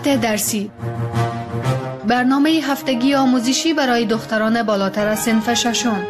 ساعت درسی، برنامه هفتگی آموزشی برای دختران بالاتر از صنف ششم.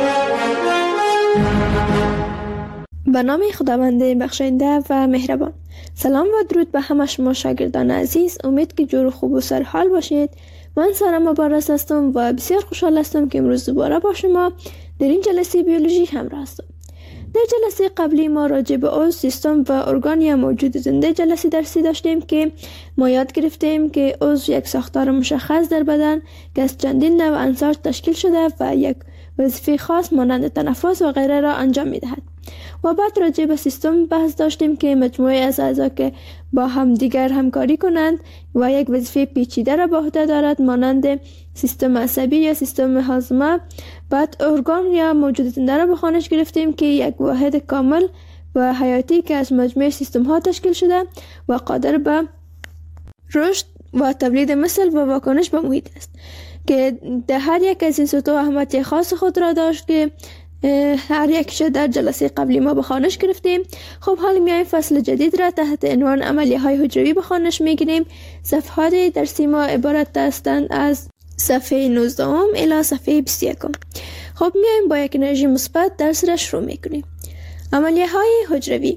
به نام خداوند بخشنده و مهربان. سلام و درود به همه شما شاگردان عزیز. امید که جور خوب و سرحال باشید. من سارا مبارز هستم و بسیار خوشحال هستم که امروز دوباره با شما در این جلسه بیولوژی همراه هستم. در جلسه قبلی ما راجع به عضو، سیستم و ارگان یا موجود زنده جلسه درسی داشتیم که ما یاد گرفتیم که عضو یک ساختار مشخص در بدن که از چندین نوع عناصر تشکیل شده و یک وظیفه خاص مانند تنفس و غیره را انجام می‌دهد. و بعد راجع به سیستم بحث داشتیم که مجموعه از اعضا که با هم دیگر همکاری کنند و یک وظیفه پیچیده را به عهده دارد مانند سیستم عصبی یا سیستم هاضمه. بعد ارگان یا موجود زنده را به خوانش گرفتیم که یک واحد کامل و حیاتی که از مجموعه سیستم ها تشکیل شده و قادر به رشد و تولید مثل و واکنش به محیط است که در هر یک از این سطوح اهمیت خاص خود را داشت که هر یکش در جلسه قبلی ما به خوانش گرفتیم. خب حالا میایم فصل جدید را تحت عنوان عملیه های حجروی به خوانش میگیریم. صفحات درسی ما عبارت هستند از صفحه 19 الی صفحه 21. خب میایم با یک انرژی مثبت درس را شروع میکنیم. عملیه های حجروی.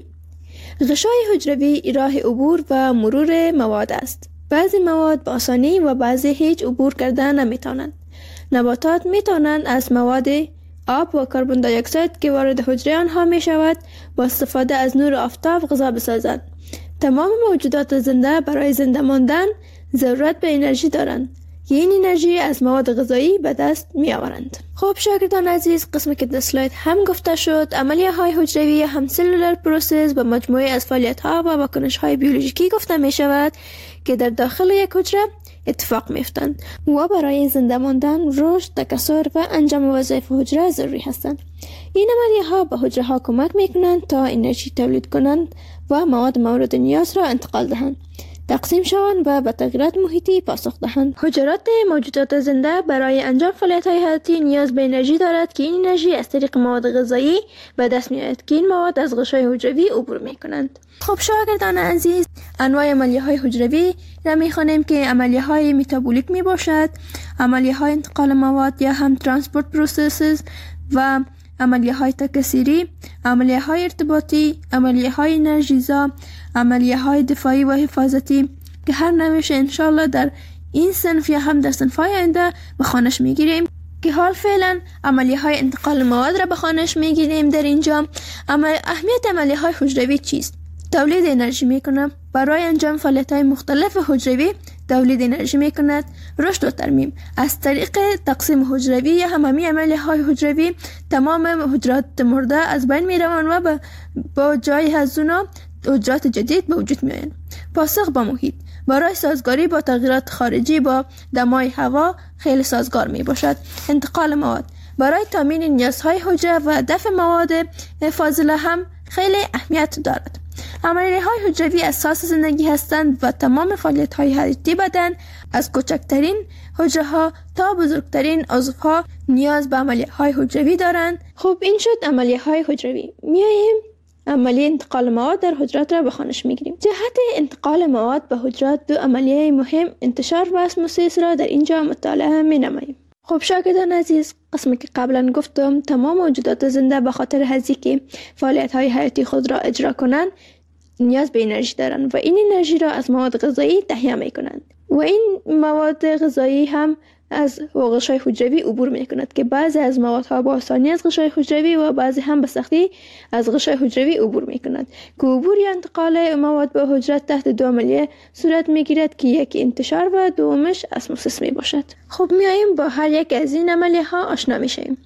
غشای حجروی راه عبور و مرور مواد است. بعضی مواد با آسانی و بعضی هیچ عبور کردن نمیتونند. نباتات میتونند از مواد آب و کربن دی اکساید که وارد حجره آنها می شود با استفاده از نور آفتاب غذا بسازند. تمام موجودات زنده برای زنده ماندن ضرورت به انرژی دارند. این انرژی از مواد غذایی به دست می آورند. خب شاگردان عزیز، قسمی که در اسلاید هم گفته شد، عملیه های حجروی یا هم سلولر پروسس به مجموعه از فعالیت ها و واکنش های بیولوژیکی گفته می شود که در داخل یک حجره اتفاق میفتند و برای زنده ماندن، رشد، تکثر و انجام وظایف حجره ضروری هستند. این عملیه ها به حجره ها کمک میکنند تا انرژی تولید کنند و مواد مورد نیاز را انتقال دهند، تقسیم شوند و به تغییرات محیطی پاسخ دهند. حجرات موجودات زنده برای انجام فعالیت‌های حیاتی نیاز به انرژی دارد که این انرژی از طریق مواد غذایی به دست می‌آید که این مواد از غشای حجروی عبور می‌کنند. خب شاگردان عزیز، انواع عملیه‌های حجروی را می‌خوانیم که عملیه‌های متابولیک میباشد، عملیه‌های انتقال مواد یا هم ترانسپورت پروسسز و عملیه‌های تکثیری، عملیه‌های ارتباطی، عملیه‌های انرژیزا، عملیه‌های دفاعی و حفاظتی که هر نوعش انشالله در این صنف یا هم در صنف‌های آینده به خوانش میگیریم که حال فعلا عملیه‌های انتقال مواد را به خوانش میگیریم. در اینجا اهمیت عملیه‌های حجروی چیست؟ تولید انرژی میکنه. برای انجام فعالیت‌های مختلف حجروی تولید انرژی میکند. رشد و ترمیم از طریق تقسیم حجروی یا هممی عملیه‌های حجروی تمام حجرات مرده از بین میروند و با جای از اونا حجرات جدید به وجود میآیند. پاسخ به محیط برای سازگاری با تغییرات خارجی با دمای هوا خیلی سازگار می باشد. انتقال مواد برای تامین نیازهای حجره و دفع مواد فاضله هم خیلی اهمیت دارد. عملیه‌های حجروی اساس زندگی هستند و تمام فعالیت‌های حیاتی بدن از کوچکترین حجره‌ها تا بزرگترین عضوها نیاز به عملیه‌های حجروی دارند. خب این شد عملیه‌های حجروی. میاییم عملیه انتقال مواد در حجرات را به خوانش میگیریم. جهت انتقال مواد به حجرات دو عملیه مهم انتشار و اسموسیس را در اینجا مطالعه می‌نماییم. خب شاگردان عزیز، قسمی که قبلا گفتم تمام موجودات زنده به خاطر هزی که فعالیت‌های حیاتی خود را اجرا کنند نیاز به انرژی دارند و این انرژی را از مواد غذایی تهیه می‌کنند و این مواد غذایی هم از غشای حجروی عبور می‌کند که بعضی از موادها با آسانی از غشای حجروی و بعضی هم به سختی از غشای حجروی عبور می‌کند که عبور یا انتقال مواد به حجرات تحت دو عملیه صورت می‌گیرد که یکی انتشار و دومش اسموسیس میباشد. خب میاییم با هر یک از این عملیه‌ها آشنا میشیم.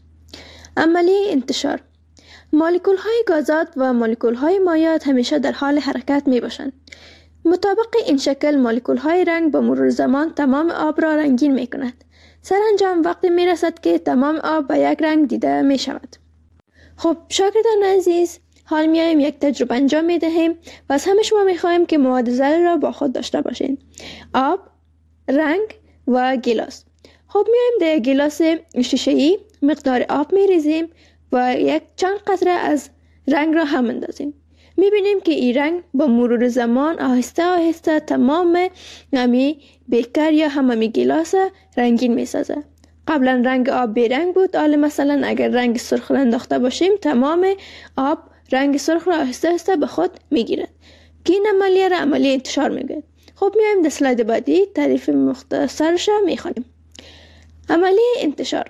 عملیه انتشار. مولکول‌های گازات و مولکول‌های مایعات همیشه در حال حرکت میباشند. مطابق این شکل مولکول‌های رنگ با مرور زمان تمام آب را رنگین می‌کند. سرانجام وقتی میرسد که تمام آب به یک رنگ دیده میشود. خب شاگردان عزیز، حال میایم یک تجربه انجام میدهیم و از همه شما میخواهیم که مواد ذره را با خود داشته باشین: آب، رنگ و گیلاس. خب میایم در گیلاس شیشه‌ای مقدار آب میریزیم و یک چند قطره از رنگ را هم اندازیم. میبینیم که این رنگ با مرور زمان آهسته آهسته تمام همی بیکر یا همه گیلاس رنگین میسازه. قبلا رنگ آب بیرنگ بود، حالا مثلا اگر رنگ سرخ را انداخته باشیم تمام آب رنگ سرخ را آهسته آهسته به خود میگیرد که این عملیه را عملیه انتشار میگوید. خب میایم در اسلاید بعدی تعریف مختصرش را میخوانیم. عملیه انتشار: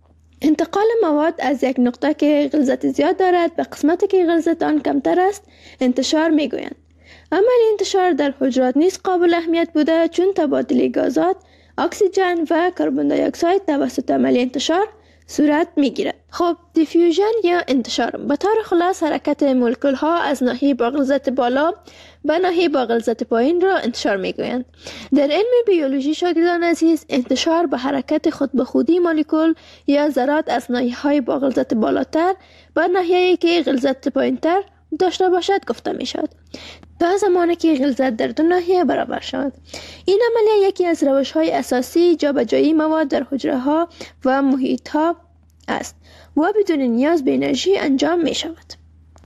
انتقال مواد از یک نقطه که غلظت زیاد دارد به قسمتی که غلظت آن کمتر است انتشار میگویند. عمل انتشار در حجرات نیز قابل اهمیت بوده، چون تبادل گازات اکسیژن و کربن دی اکساید توسط عمل انتشار صورت میگیرد. خب دیفیوژن یا انتشار به طور خلاص حرکت مولکول ها از ناحیه با غلظت بالا به ناحیه با غلظت پایین را انتشار میگویند. در علم بیولوژی شاگردان عزیز، انتشار به حرکت خود به خودی مولکول یا ذرات از ناحیه های با غلظت بالاتر به ناحیه که غلظت پایینتر داشته باشد گفته می شود، تا زمانی که غلظت در دو ناحیه برابر شود. این عملیه یکی از روش های اساسی جابجایی مواد در حجره ها و محیط ها است و بدون نیاز به انرژی انجام می شود.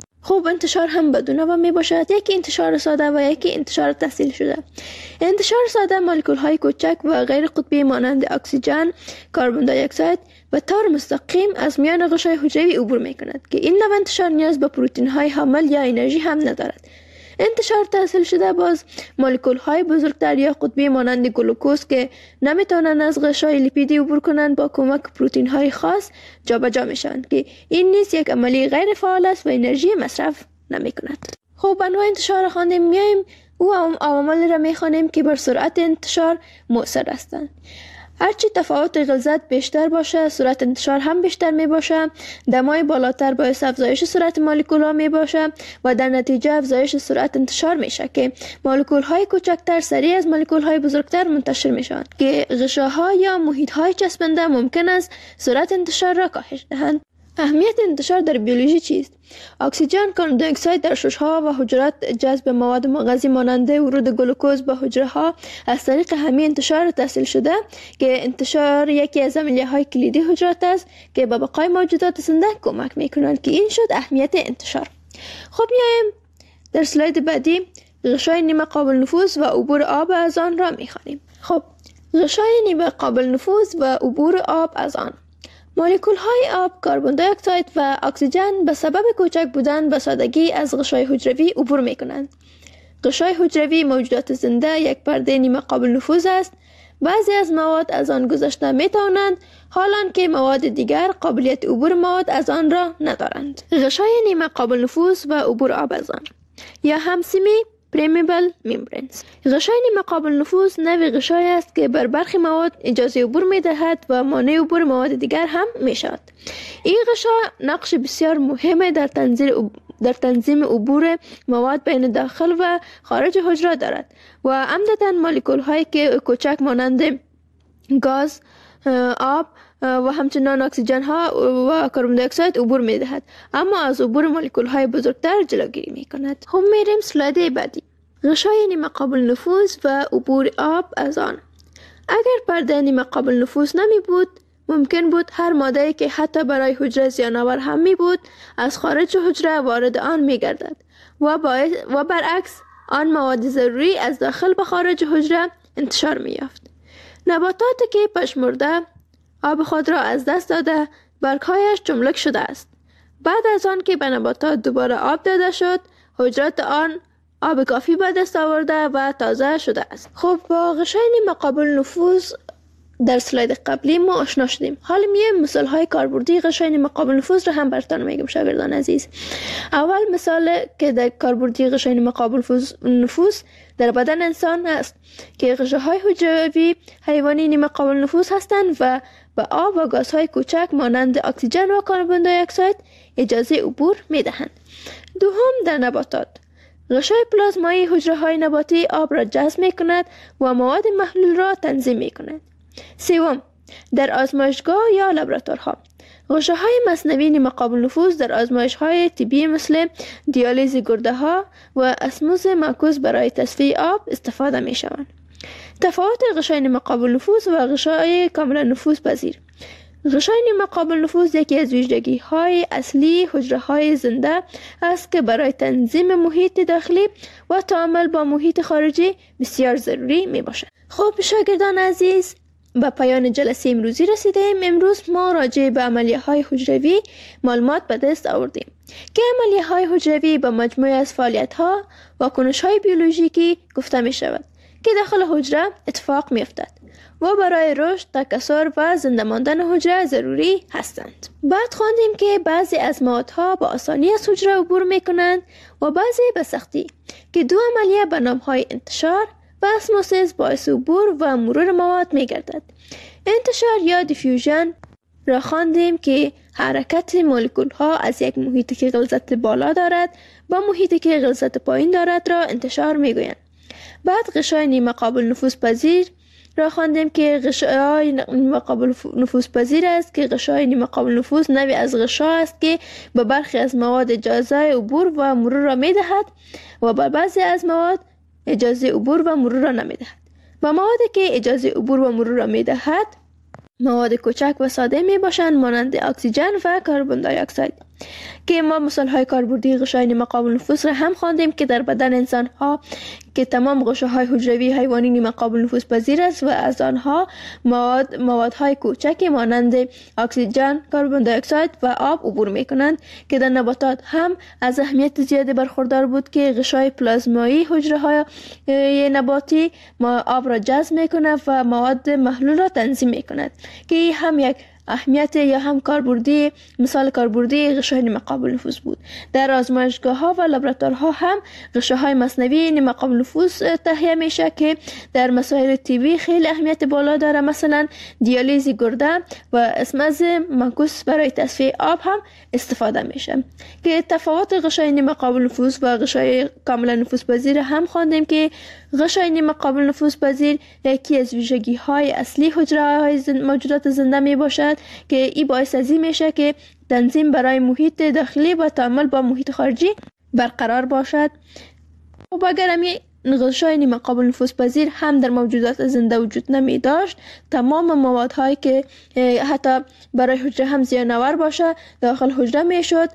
خب انتشار هم به دو نوع می باشد، یکی انتشار ساده و یکی انتشار تحصیل شده. انتشار ساده مولکول های کوچک و غیر قطبی مانند اکسیژن، کربن دی اکساید به طور مستقیم از میان غشای حجروی عبور می کند که این نوع انتشار نیاز به پروتئین های حامل یا انرژی هم ندارد. انتشار تحصیل شده باز مولکول های بزرگتر یا قطبی مانند گلوکوز که نمیتونن از غشای لیپیدی عبور کنند با کمک پروتئین های خاص جابجا میشوند که این نیز یک عملی غیر فعال است و انرژی مصرف نمی کند. خب انواع انتشار خواندیم، میایم او عوامل را میخوانیم که بر سرعت انتشار مؤثر هستند. هرچی تفاوت غلظت بیشتر باشه سرعت انتشار هم بیشتر می باشه. دمای بالاتر باعث افزایش سرعت مولکول ها می باشه و در نتیجه افزایش سرعت انتشار میشه که مولکول های کوچکتر سریع از مولکول های بزرگتر منتشر میشوند که غشاها یا محیط های چسبنده ممکن است سرعت انتشار را کاهش دهند. اهمیت انتشار در بیولوژی چیست؟ اکسیژن، کربن دی اکساید در شش‌ها و حجرات جذب مواد مغذی مانند ورود گلوکوز به حجره ها از طریق همین انتشار تحصیل شده که انتشار یکی از عملیه‌های کلیدی حجرات است که به بقای موجودات زنده کمک می‌کنند که این شد اهمیت انتشار. خب میایم در اسلاید بعدی غشای نیمه قابل نفوذ و عبور آب از آن را می‌خوانیم. خب غشای نیمه قابل نفوذ و عبور آب از آن: مولکول های آب، کربن دی اکساید و اکسیژن به سبب کوچک بودن به سادگی از غشای حجروی عبور می کنند. غشای حجروی موجودات زنده یک پرده نیمه قابل نفوذ است. بعضی از مواد از آن گذشته می توانند، حالان که مواد دیگر قابلیت عبور مواد از آن را ندارند. غشای نیمه قابل نفوذ و عبور آب از آن یا هم سیمی پرمیبل ممبرینز. غشای نیمه قابل نفوذ نوع غشای است که بر برخی مواد اجازه عبور می دهد و مانع عبور مواد دیگر هم می شود. این غشا نقش بسیار مهم در تنظیم عبور مواد بین داخل و خارج حجره دارد و عمدتاً مولکول هایی که کوچک مانند گاز، آب و همچنان اکسیژن ها و کربن دی اکساید عبور می دهد، اما از عبور مولکول های بزرگتر جلوگیری می کند. خب میریم اسلاید بعدی: غشای نیمه قابل نفوذ و عبور آب از آن. اگر پرده نیمه قابل نفوذ نمی بود، ممکن بود هر ماده که حتی برای حجره زیانآور هم می بود از خارج حجره وارد آن می گردد و برعکس آن مواد ضروری از داخل به خارج حجره انتشار می یافت. نباتاتی که پژمرده آب خود را از دست داده برگ‌هایش چملک شده است. بعد از آن که به نباتات دوباره آب داده شد، حجرات آن آب کافی به دست آورده و تازه شده است. خب با غشای نیمه قابل نفوذ در اسلاید قبلی ما آشنا شدیم. حالا میایم مثال های کاربردی غشای نیمه قابل نفوذ را هم براتون میگم شاگردان عزیز. اول مثال که در کاربردی غشای نیمه قابل نفوذ در بدن انسان است که غشاهای حجروی حیوانی نیمه قابل نفوذ هستند و به آب و گازهای کوچک مانند اکسیژن و کربن دی اکساید اجازه عبور میدهند. دوم در نباتات غشای پلازمایی حجره های نباتی آب را جذب می کند و مواد محلول را تنظیم می کند. سوم در آزمایشگاه یا لابراتوارها غشاهای مصنوعی نیمه قابل نفوذ در آزمایش‌های طبی مثل دیالیز گرده ها و اسموز معکوس برای تصفیه آب استفاده می شوند. تفاوت غشای نیمه قابل نفوذ و غشای کاملا نفوذ پذیر: غشای نیمه قابل نفوذ یکی از ویژگی های اصلی حجره های زنده است که برای تنظیم محیط داخلی و تعامل با محیط خارجی بسیار ضروری می باشد. خب شاگردان عزیز، به پایان جلسه امروزی رسیدیم. امروز ما راجع به عملیه های حجروی معلومات به دست آوردیم که عملیه های حجروی به مجموعه از فعالیت ها و کنش های بیولوژیکی گفته می شود که داخل حجره اتفاق می افتد و برای رشد، تکثر و زنده ماندن حجره ضروری هستند. بعد خواندیم که بعضی از موادها با آسانی از حجره عبور می کنند و بعضی به سختی که دو عملیه به نام های انتشار و اسموسیس باعث عبور و مرور مواد می گردد. انتشار یا دیفیوژن را خواندیم که حرکت مولکول ها از یک محیطی که غلظت بالا دارد با محیطی که غلظت پایین دارد را انتشار می گویند. بعد غشای نیمه قابل نفوذ پذیر را خواندیم که غشای نیمه قابل نفوذ پذیر است که غشای نیمه قابل نفوذ نوعی از غشا است که به برخی از مواد اجازه عبور و مرور را می دهد و به بعضی از مواد اجازه عبور و مرور را نمی دهد. و موادی که اجازه عبور و مرور را می دهد مواد کوچک و ساده می باشند مانند اکسیژن و کربن دی اکساید که ما مثال های کاربردی غشای نیمه قابل نفوذ را هم خواندیم که در بدن انسان ها که تمام غشاهای حجروی حیوانی نیمه قابل نفوذ پذیر است و از آنها موادهای کوچکی مانند اکسیژن، کربن دی اکساید و آب عبور می کنند که در نباتات هم از اهمیت زیادی برخوردار بود که غشای پلازمایی حجره های نباتی آب را جذب می کند و مواد محلول را تنظیم می کند که هم یک اهمیت یا هم کاربردی مثال کاربردی غشای نیمه قابل نفوذ بود. در آزمایشگاه ها و لابراتوارها هم غشاهای مصنوعی نیمه قابل نفوذ تهیه میشه که در مسائل طبی خیلی اهمیت بالا داره، مثلا دیالیز گرده و اسمز منکوس برای تصفیه آب هم استفاده میشه. که تفاوت غشای نیمه قابل نفوذ و غشای کاملا نفوذ پذیر هم خواندیم که غشای نیمه قابل نفوذ پذیر یکی از ویژگی های اصلی حجره های موجودات زنده می باشد که این باعث از این میشه که تنظیم برای محیط داخلی و تعامل با محیط خارجی برقرار باشد. و اگر همی غشای نیمه قابل نفوذ پذیر هم در موجودات زنده وجود نمی داشت، تمام موادهایی که حتی برای حجره هم زیانآور باشه داخل حجره می شد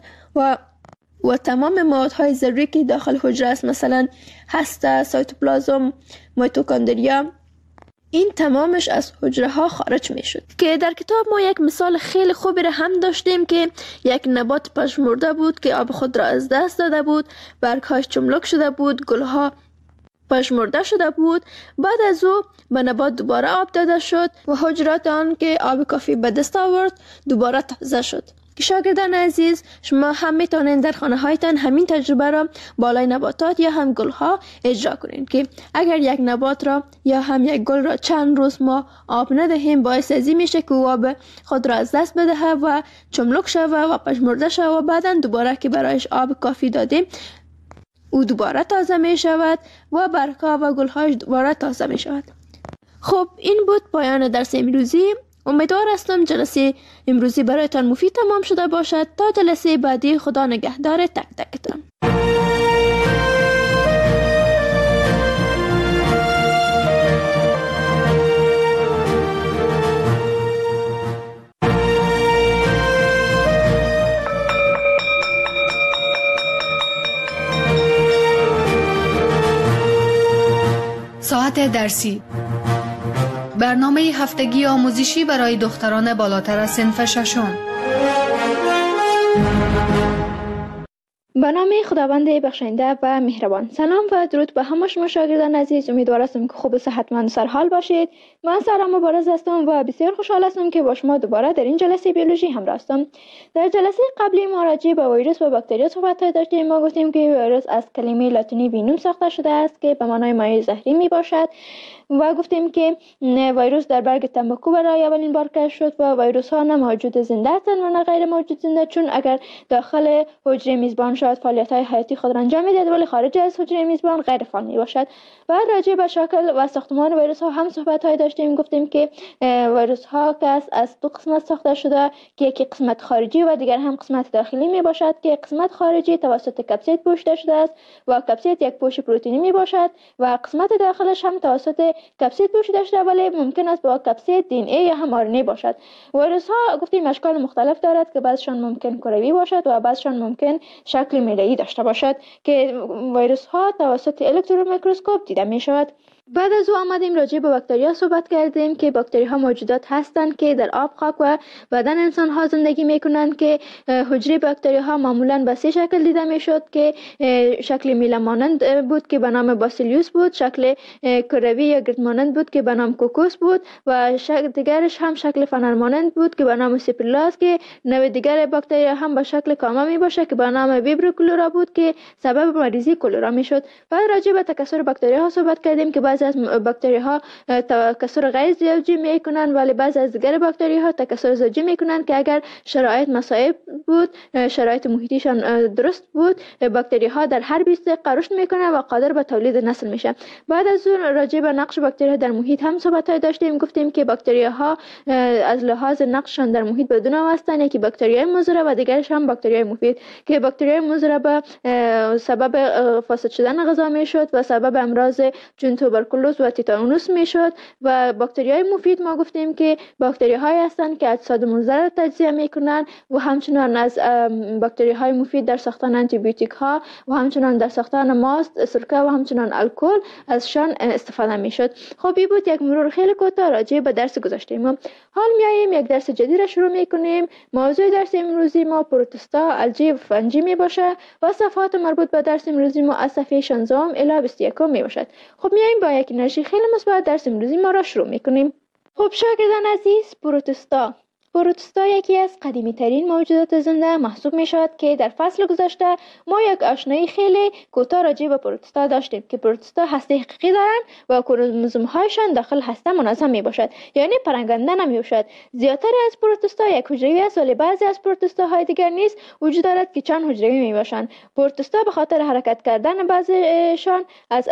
و تمام موادهای ضروری که داخل حجره است مثلا هسته، سایتوپلازم، میتوکندریا، این تمامش از حجره ها خارج می شد. که در کتاب ما یک مثال خیلی خوبی را هم داشتیم که یک نبات پژمرده بود که آب خود را از دست داده بود، برگهاش چملک شده بود، گلها پژمرده شده بود. بعد از او به نبات دوباره آب داده شد و حجرات آن که آب کافی به دست آورد دوباره تازه شد. که شاگردان عزیز، شما هم میتونید در خانه هایتان همین تجربه را بالای نباتات یا هم گل ها اجرا کنید که اگر یک نبات را یا هم یک گل را چند روز ما آب ندهیم باعث از این میشه که آب خود را از دست بدهد و چملک شود و پژمرده شود و بعدا دوباره که برایش آب کافی دادیم او دوباره تازه می شود و برگها و گل هایش دوباره تازه می شود. خب این بود پایان درس امروزی. امیدوار هستم جلسه امروزی برایتان مفید تمام شده باشد. تا جلسه بعدی، خدا نگهدار تک تکتان. ساعت درسی، برنامه هفتگی آموزشی برای دختران بالاتر از صنف ششم. به نام خداوند بخشنده و مهربان. سلام و درود به همه شما شاگردان عزیز. امیدوار هستم که خوب و صحتمند و سرحال باشید. من سارا مبارز هستم و بسیار خوشحال هستم که با شما دوباره در این جلسه بیولوژی همراه هستم. در جلسه قبلی ما راجع به ویروس و باکتریا صحبت داشتیم. ما گفتیم که ویروس از کلمه لاتینی وینوم ساخته شده است که به معنای مایع زهری می باشد و گفتیم که ویروس در برگ تنباکو برای اولین بار کشف شد و ویروس ها نه موجود زنده هستند و نه غیر موجود زنده، چون اگر داخل حجره میزبان شود فعالیت‌های حیاتی خود را انجام می‌دهد ولی خارج از حجره میزبان غیر فعال میباشد. بعد راجع به شکل و ساختمان ویروس ها هم صحبت‌های داشتیم. گفتیم که ویروس ها که از دو قسمت ساخته شده که یکی قسمت خارجی و دیگر هم قسمت داخلی می باشد که قسمت خارجی توسط کپسید پوشیده شده است و کپسید یک پوش پروتئینی می باشد و قسمت داخلش هم توسط کپسید پوشیده شده ولی ممکن است با کپسید دی ان ای یا هم آر ان ای باشد. ویروس ها گفتیم اشکال مختلف دارد که بعضشان ممکن کروی باشد و بعضشان ممکن شکل میله‌ای داشته باشد که ویروس ها توسط الکترون میکروسکوپ دیده می شود. بعد از او آمدیم راجع به باکتریا صحبت کردیم که باکتری ها موجودات هستند که در آب، خاک و بدن انسان ها زندگی می کنند که حجره باکتری ها معمولا به سه شکل دیده می شد که شکل میله مانند بود که به نام باسیلیوس بود، شکل کروی یا گرد مانند بود که به نام کوکوس بود و دیگرش هم شکل فنر مانند بود که به نام سیپرلاس که نوع دیگر باکتری هم به شکل کامه می باشه که به نام ویبرو کلورا بود که سبب مریضی کلورا می شد. بعد راجع به تکثر باکتری ها صحبت کردیم که بعضی از باکتری ها تکثر غیر زوجی می کنند ولی بعضی از دیگر باکتری ها تکثر زوجی می کنند که اگر شرایط مساعد بود، شرایط محیطیشان درست بود، باکتری ها در هر 20 دقیقه رشد می کنند و قادر به تولید نسل میشه. بعد از اون راجع به نقش باکتری ها در محیط هم صحبت داشتیم. گفتیم که باکتری ها از لحاظ نقششان در محیط به دو نوع هستند، یکی باکتری های مضر و دیگرش هم باکتری های مفید که باکتری های مضر به سبب فاسد شدن غذا می شد و سبب امراض چون توبرکولوز و تیتانوس می شد و باکتری های مفید ما گفتیم که باکتری های هستند که اجساد مضر تجزیه می کنند و همچنان از باکتری های مفید در ساختن آنتی بیوتیک ها و همچنان در ساختن ماست، سرکه و همچنان الکل ازشان استفاده می شد. خب این بود یک مرور خیلی کوتاه راجع به درس گذشته ما. حال میاییم یک درس جدید را شروع می کنیم. موضوع درس امروزی ما پروتستا، الجی و فنجی می باشه و صفحات مربوط به درس امروزی ما از صفحه 16 الی 21 می باشد. خب میاییم با یک انرژی خیلی مثبت درس امروزی ما را شروع می کنیم. خب شاگردان عزیز، پروتستا یکی از قدیمی ترین موجودات زنده محسوب می شود که در فصل گذشته ما یک آشنایی خیلی کوتاه راجع به پروتستا داشتیم که پروتستا هسته حقیقی دارند و کروموزوم هایشان داخل هسته منظم می باشد، یعنی پرنگنده نمی باشد. زیادتر از پروتستا یک حجروی است ولی بعضی از پروتستا های دیگر نیز وجود دارد که چند حجروی می باشند. پروتستا به خاطر حرکت کردن بعضیشان از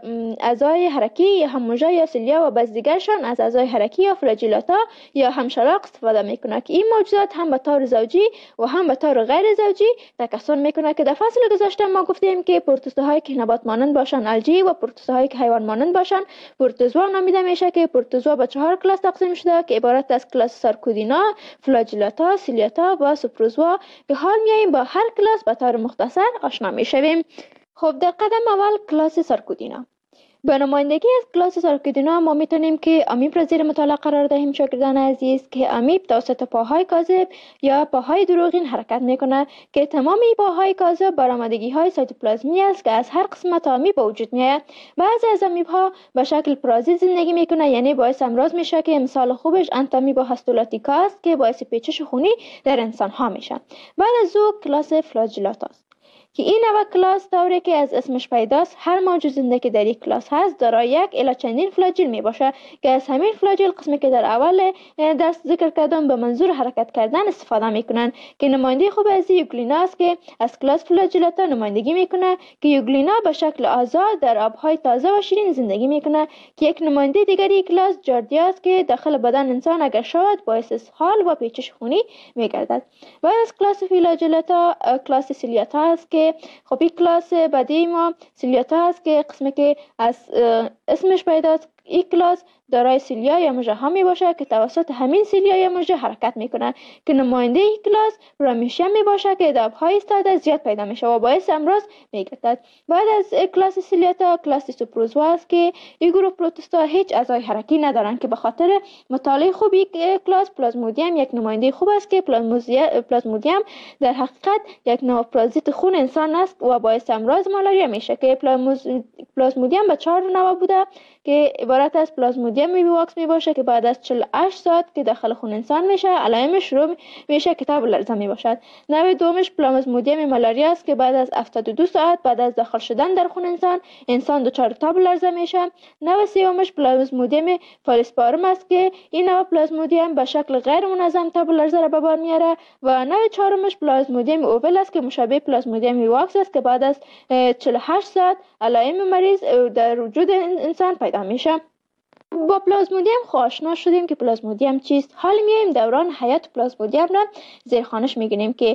اعضای حرکی یا هم موژه یا سیلیا و بعضی دیگرشان از اعضای حرکی یا فلاجیلاتا یا هم شلاق استفاده میکنه که این موجودات هم به طور زوجی و هم به طور غیر زوجی تکثر میکنه که در فصل گذشته ما گفتیم که پروتوزوهایی که نبات مانند باشن الجی و پروتوزوهایی که حیوان مانند باشن پروتوزوا نامیده میشه که پروتوزوا به 4 کلاس تقسیم شده که عبارت از کلاس سارکودینا، فلاجیلاتا، سیلیاتا و سوپروزوا که حال میاییم با هر کلاس به طور مختصر آشنا میشویم. خب در قدم اول کلاس سارکودینا. به نمایندگی از کلاس سارکودینا ما میتونیم که امیب را زیر مطالعه قرار دهیم شاگردان عزیز که امیب توسط پاهای کاذب یا پاهای دروغین حرکت میکنه که تمام این پاهای کاذب برآمدگی های سایتوپلازمی است که از هر قسمت امیب به وجود میاد. بعضی از امیب ها به شکل پرازیت زندگی میکنه، یعنی باعث امراض میشه که مثال خوبش انتامیبا هاستولاتیکا است که باعث پیچش خونی در انسان ها میشه. بعد از او کلاس فلاجیلاتا است که این نوع کلاس طوری که از اسمش پیداست هر موجود زنده که در این کلاس هست دارای یک الی چندین فلاجیل می باشه که از همین فلاجیل قسمی که در اول درس ذکر کردم به منظور حرکت کردن استفاده میکنن که نماینده خوب از یوگلینا است که از کلاس فلاجیلاتا نمایندگی میکنه که یوگلینا به شکل آزاد در آبهای تازه و شیرین زندگی میکنه که یک نماینده دیگری کلاس جاردیا است که داخل بدن انسان اگر شود باعث اسهال و پیچش خونی میگردد. بعد از کلاس فلاجیلاتا کلاس سیلیاتا است که خب این کلاس بعدی ما سیلیاتا است که قسمی که از اسمش پیداست. این کلاس دارای سیلیا یا موژه ها می باشه که توسط همین سیلیا یا موژه حرکت میکنن که نماینده این کلاس رامیشیم می باشه که در آبهای ایستاده زیاد پیدا میشه و باعث امراض میگردد. بعد از کلاس سیلیاتا کلاس سوپروزوا است که این گروه پروتوستا هیچ اعضای حرکی ندارن که به خاطر مطالعه خوب کلاس پلازمودیم یک نماینده خوب است که پلازمودیم در حقیقت یک نوع پرازیت خون انسان است و باعث امراض مالاریا میشه که پلازمودیم به 4 نوع بوده که عبارت از پلازمودیم پلازمودیم بی واکس می باشه که بعد از 48 ساعت که داخل خون انسان میشه علائمش شروع میشه که تب و لرزه می باشد. نوع دومش پلازمودیم مالاریا است که بعد از 72 ساعت بعد از داخل شدن در خون انسان دچار تب و لرزه میشه. نوع سومش پلازمودیم فالسپارم است که این نوع پلازمودیم به شکل غیر منظم تب و لرزه را به بار میاره. و نوع چهارمش پلازمودیم اوول است که مشابه پلازمودیم واکس است که بعد از 48 ساعت علائم مریض در وجود انسان پیدا میشه. با پلازمودیم آشنا شدیم که پلازمودیم چیست. حال میایم دوران حیات پلازمودیم را زیر خانش میگیریم که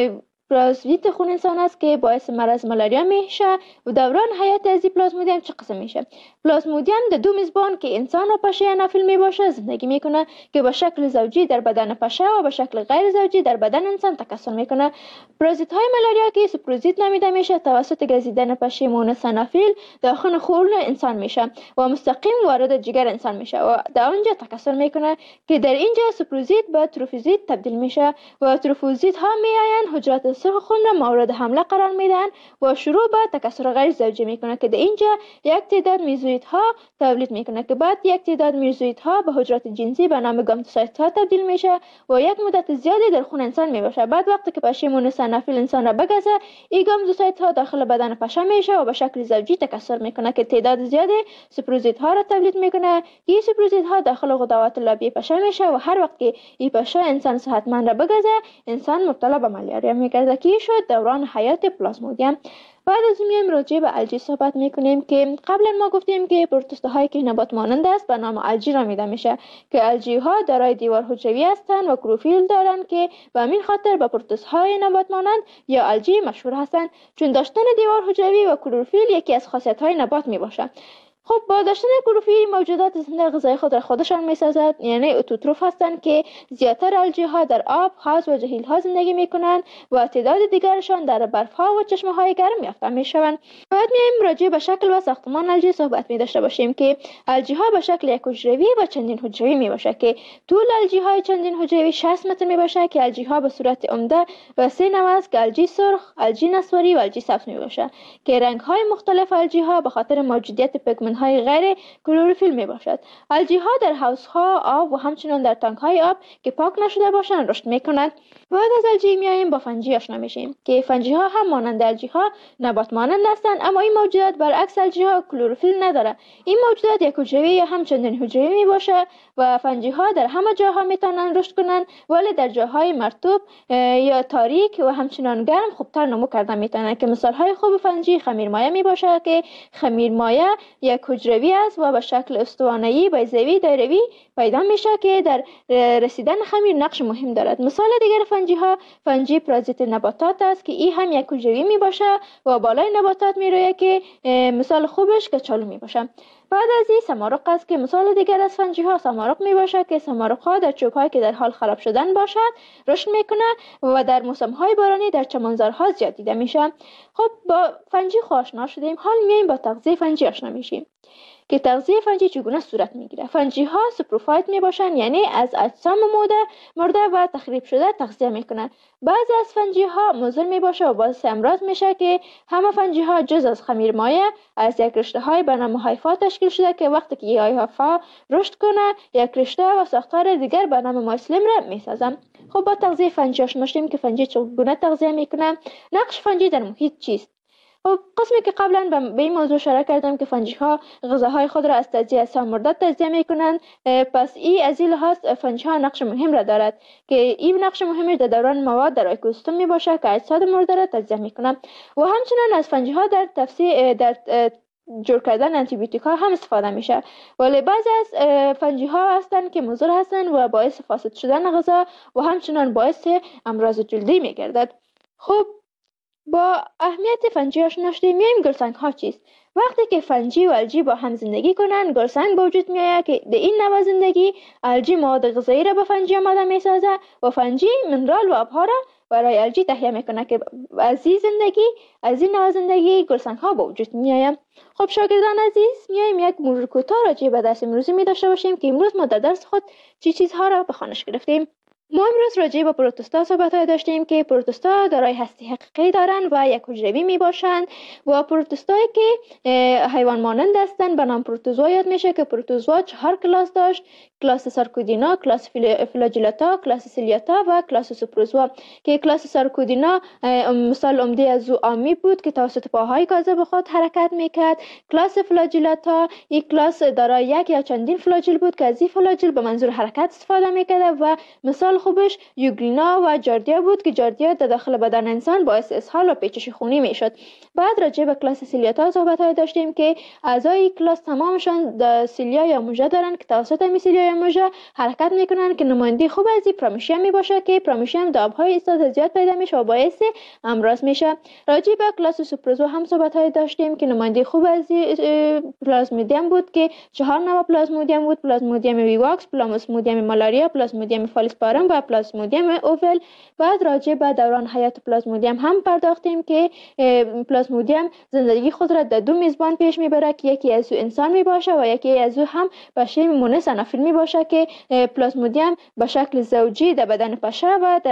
پلازمیت خون انسان است که باعث مرض مالاریا میشه. و دوران حیات از پلازمودیم چه قسم میشه؟ پلازمودیم در دو میزبان که انسان و پشه انافیل میباشه زندگی میکنه که به شکل زوجی در بدن پشه و به شکل غیر زوجی در بدن انسان تکثر میکنه. پرازیت های مالاریا که سپروزیت نامیده میشه توسط گزیدن پشه مونس انافیل داخل خون انسان میشه و مستقیم وارد جگر انسان میشه و در اونجا تکثر میکنه که در اینجا سپروزیت به تروفوزیت تبدیل میشه و تروفوزیت ها میاین حجرات سرخ خون را مورد حمله قرار میدن و شروع به تکثر غیر زوجی میکنه که در اینجا یک تعداد میزویدها تولید میکنه که بعد یک تعداد میزویدها به حجرات جنسی به نام گامتوسایت ها تبدیل میشه و یک مدت زیادی در خون انسان میباشه. بعد وقتی که پشه مونس انافیل انسان را بگزه این گامتوسایت ها داخل بدن پشه میشه و به شکل زوجی تکثر میکنه که تعداد زیادی سپروزیت ها را تولید میکنه. این سپروزیت ها داخل غدوات لابی پشه میشه و هر وقت که این پشه انسان صحتمند را بگزه انسان مبتلا به مالاریا میگرده که شد دوران حیات پلازمودیم. بعد از میایم راجع به الژی صحبت میکنیم که قبلا ما گفتیم که پروتوزوت هایی که نبات مانند است به نام الژی نامیده میشه که الژی ها دارای دیوار حجروی هستند و کلروفیل دارند که به همین خاطر به پروتوزوت های نبات مانند یا الژی مشهور هستند چون داشتن دیوار حجروی و کلروفیل یکی از خاصیت های نبات میباشه. خب با داشتن کلروفیل موجودات زنده غذای خود را خودشان میسازد، یعنی اتوتروف هستند که زیادتر الژی ها در آب، حوض و جهیل ها زندگی میکنند و تعداد دیگرشان در برف ها و چشمه های گرم یافته میشوند. باید میایم راجع به شکل و ساختمان الژی صحبت می داشته باشیم که الژی ها به شکل یک حجروی و چندین حجروی می باشه که طول الژی های چندین حجروی 60 متر می باشه که الژی ها به صورت عمده و سه نوع است که الژی سرخ، الژی نسواری و الژی سبز می باشه که رنگ های مختلف الژی ها به خاطر موجودیت پیگمنت های غیر کلروفیل می باشد. الژی ها در حوض ها آب و همچنین در تانک های آب که پاک نشده باشند رشد می کنند. بعد از الژی میایم با فنجی آشنا میشیم که فنجی ها هم مانند الژی ها نبات مانند هستند اما این موجودات برعکس الژی ها کلروفیل نداره. این موجودات یک حجروی یا هم چندین حجروی می باشه و فنجی ها در همه جاها میتونن رشد کنند ولی در جاهای مرطوب یا تاریک و همچنان گرم خوبتر نمو کردن میتونن که مثال های خوب فنجی خمیرمایه می باشه که خمیرمایه یک حجروی است و به شکل استوانه‌ای بیضوی دایروی پیدا میشه که در رسیدن خمیر نقش مهم دارد. مثال دیگر فنجی ها فنجی پرازیت نباتات است که این هم یک حجروی می باشه و بالای نباتات می رویه که مثال خوبش کچالو می باشه. بعد از این سمارق است که مثال دیگر از فنجی ها سمارق می باشه که سمارق ها در چوب هایی که در حال خراب شدن باشد رشد میکنه و در موسم های بارانی در چمنزارها زیاد دیده میشه. خب با فنجی آشنا شدیم، حال میایم با تغذیه فنجی آشنا میشیم که تغذیه فنجی چگونه صورت میگیره. فنجی ها سپروفایت می باشن یعنی از اجسام مرده و تخریب شده تغذیه میکنن. بعضی از فنجی ها مضر می باشه و باعث امراض میشه که همه فنجی ها جز از خمیرمایه از یک رشته های به نام هایفا تشکیل شده که وقتی که این هایفا رشد کنه یک رشته و ساختار دیگر به نام مایسلیم را میسازن. خب با تغذیه فنجی آشنا شدیم که فنجی چگونه تغذیه میکنه. نقش فنجی در محیط چیست؟ خب قسمی که قبلا به این موضوع اشاره کردم که فنجی ها غذاهای خود را از تجزیه اجسام مرده تجزیه میکنند، پس این از این لحاظ فنجی ها نقش مهم را دارد که این نقش مهمش در دوران مواد در اکوسیستم می باشه که اجساد مرده را تجزیه میکنند و همچنین از فنجی ها در جور کردن آنتی بیوتیک ها هم استفاده میشه. ولی بعضی از فنجی ها هستند که مضر هستند و باعث فاسد شدن غذا و همچنین باعث امراض جلدی میگردد. خب با اهمیت فنجی آشنا شدیم. میایم گلسنگ ها چیست؟ وقتی که فنجی و الژی با هم زندگی کنند گلسنگ به وجود میآید که در این نوع زندگی الژی مواد غذایی را به فنجی آماده میسازه و فنجی منرال و آبها را برای الژی تهیه میکنه که از این نوع زندگی گلسنگ ها به وجود میآید. خب شاگردان عزیز، میایم یک مرور کوتاه راجع به درس امروزی می داشته باشیم که امروز ما در درس خود چه چیزها را به خوانش گرفتیم. ما امروز راجع به پروتوستا صحبت داشتیم که پروتوستا دارای هستی حقیقی دارند و یک حجروی می باشند و پروتوستایی که حیوان مانند هستند به نام پروتوزوا یاد میشه که پروتوزوا 4 کلاس داشت: کلاس سارکودینا، کلاس فلاجیلاتا، کلاس سیلیاتا و کلاس سوپروزوا. که کلاس سارکودینا مثال عمده از او آمی بود که توسط پاهای کاذب خود حرکت میکرد. کلاس فلاجیلاتا یک کلاس دارای یک یا چندین فلاجیل بود که از این فلاجیل به منظور حرکت استفاده میکرد و مثال خوبش یوگلینا و جاردیا بود که جاردیا در داخل بدن انسان باعث اسهال و پیچش خونی میشد. بعد راجع به کلاس سیلیاتا صحبت داشتیم که اعضای کلاس تمامشان سیلیا یا موژه دارند که توسط همین سیلیا یا موژه حرکت میکنند که نماینده خوب از این پراموشیم میباشه که پراموشیم در آبهای ایستاد زیاد پیدا میشه و باعث امراض میشه. راجع به کلاس سوپروزوا هم صحبت داشتیم که نماینده خوب از پلازمودیم بود که 4 نوع پلازمودیم بود: پلازمودیم ویواکس، پلازمودیم مالاریا، پلازمودیم فالیسپارم و پلازمودیم اوول. بعد راجع به دوران حیات پلازمودیم هم پرداختیم که پلازمودیم زندگی خود را در 2 میزبان پیش میبره که یکی از او انسان میباشه و یکی از او هم بشه مونس انافیل میباشه که پلازمودیم به شکل زوجی در بدن پشه و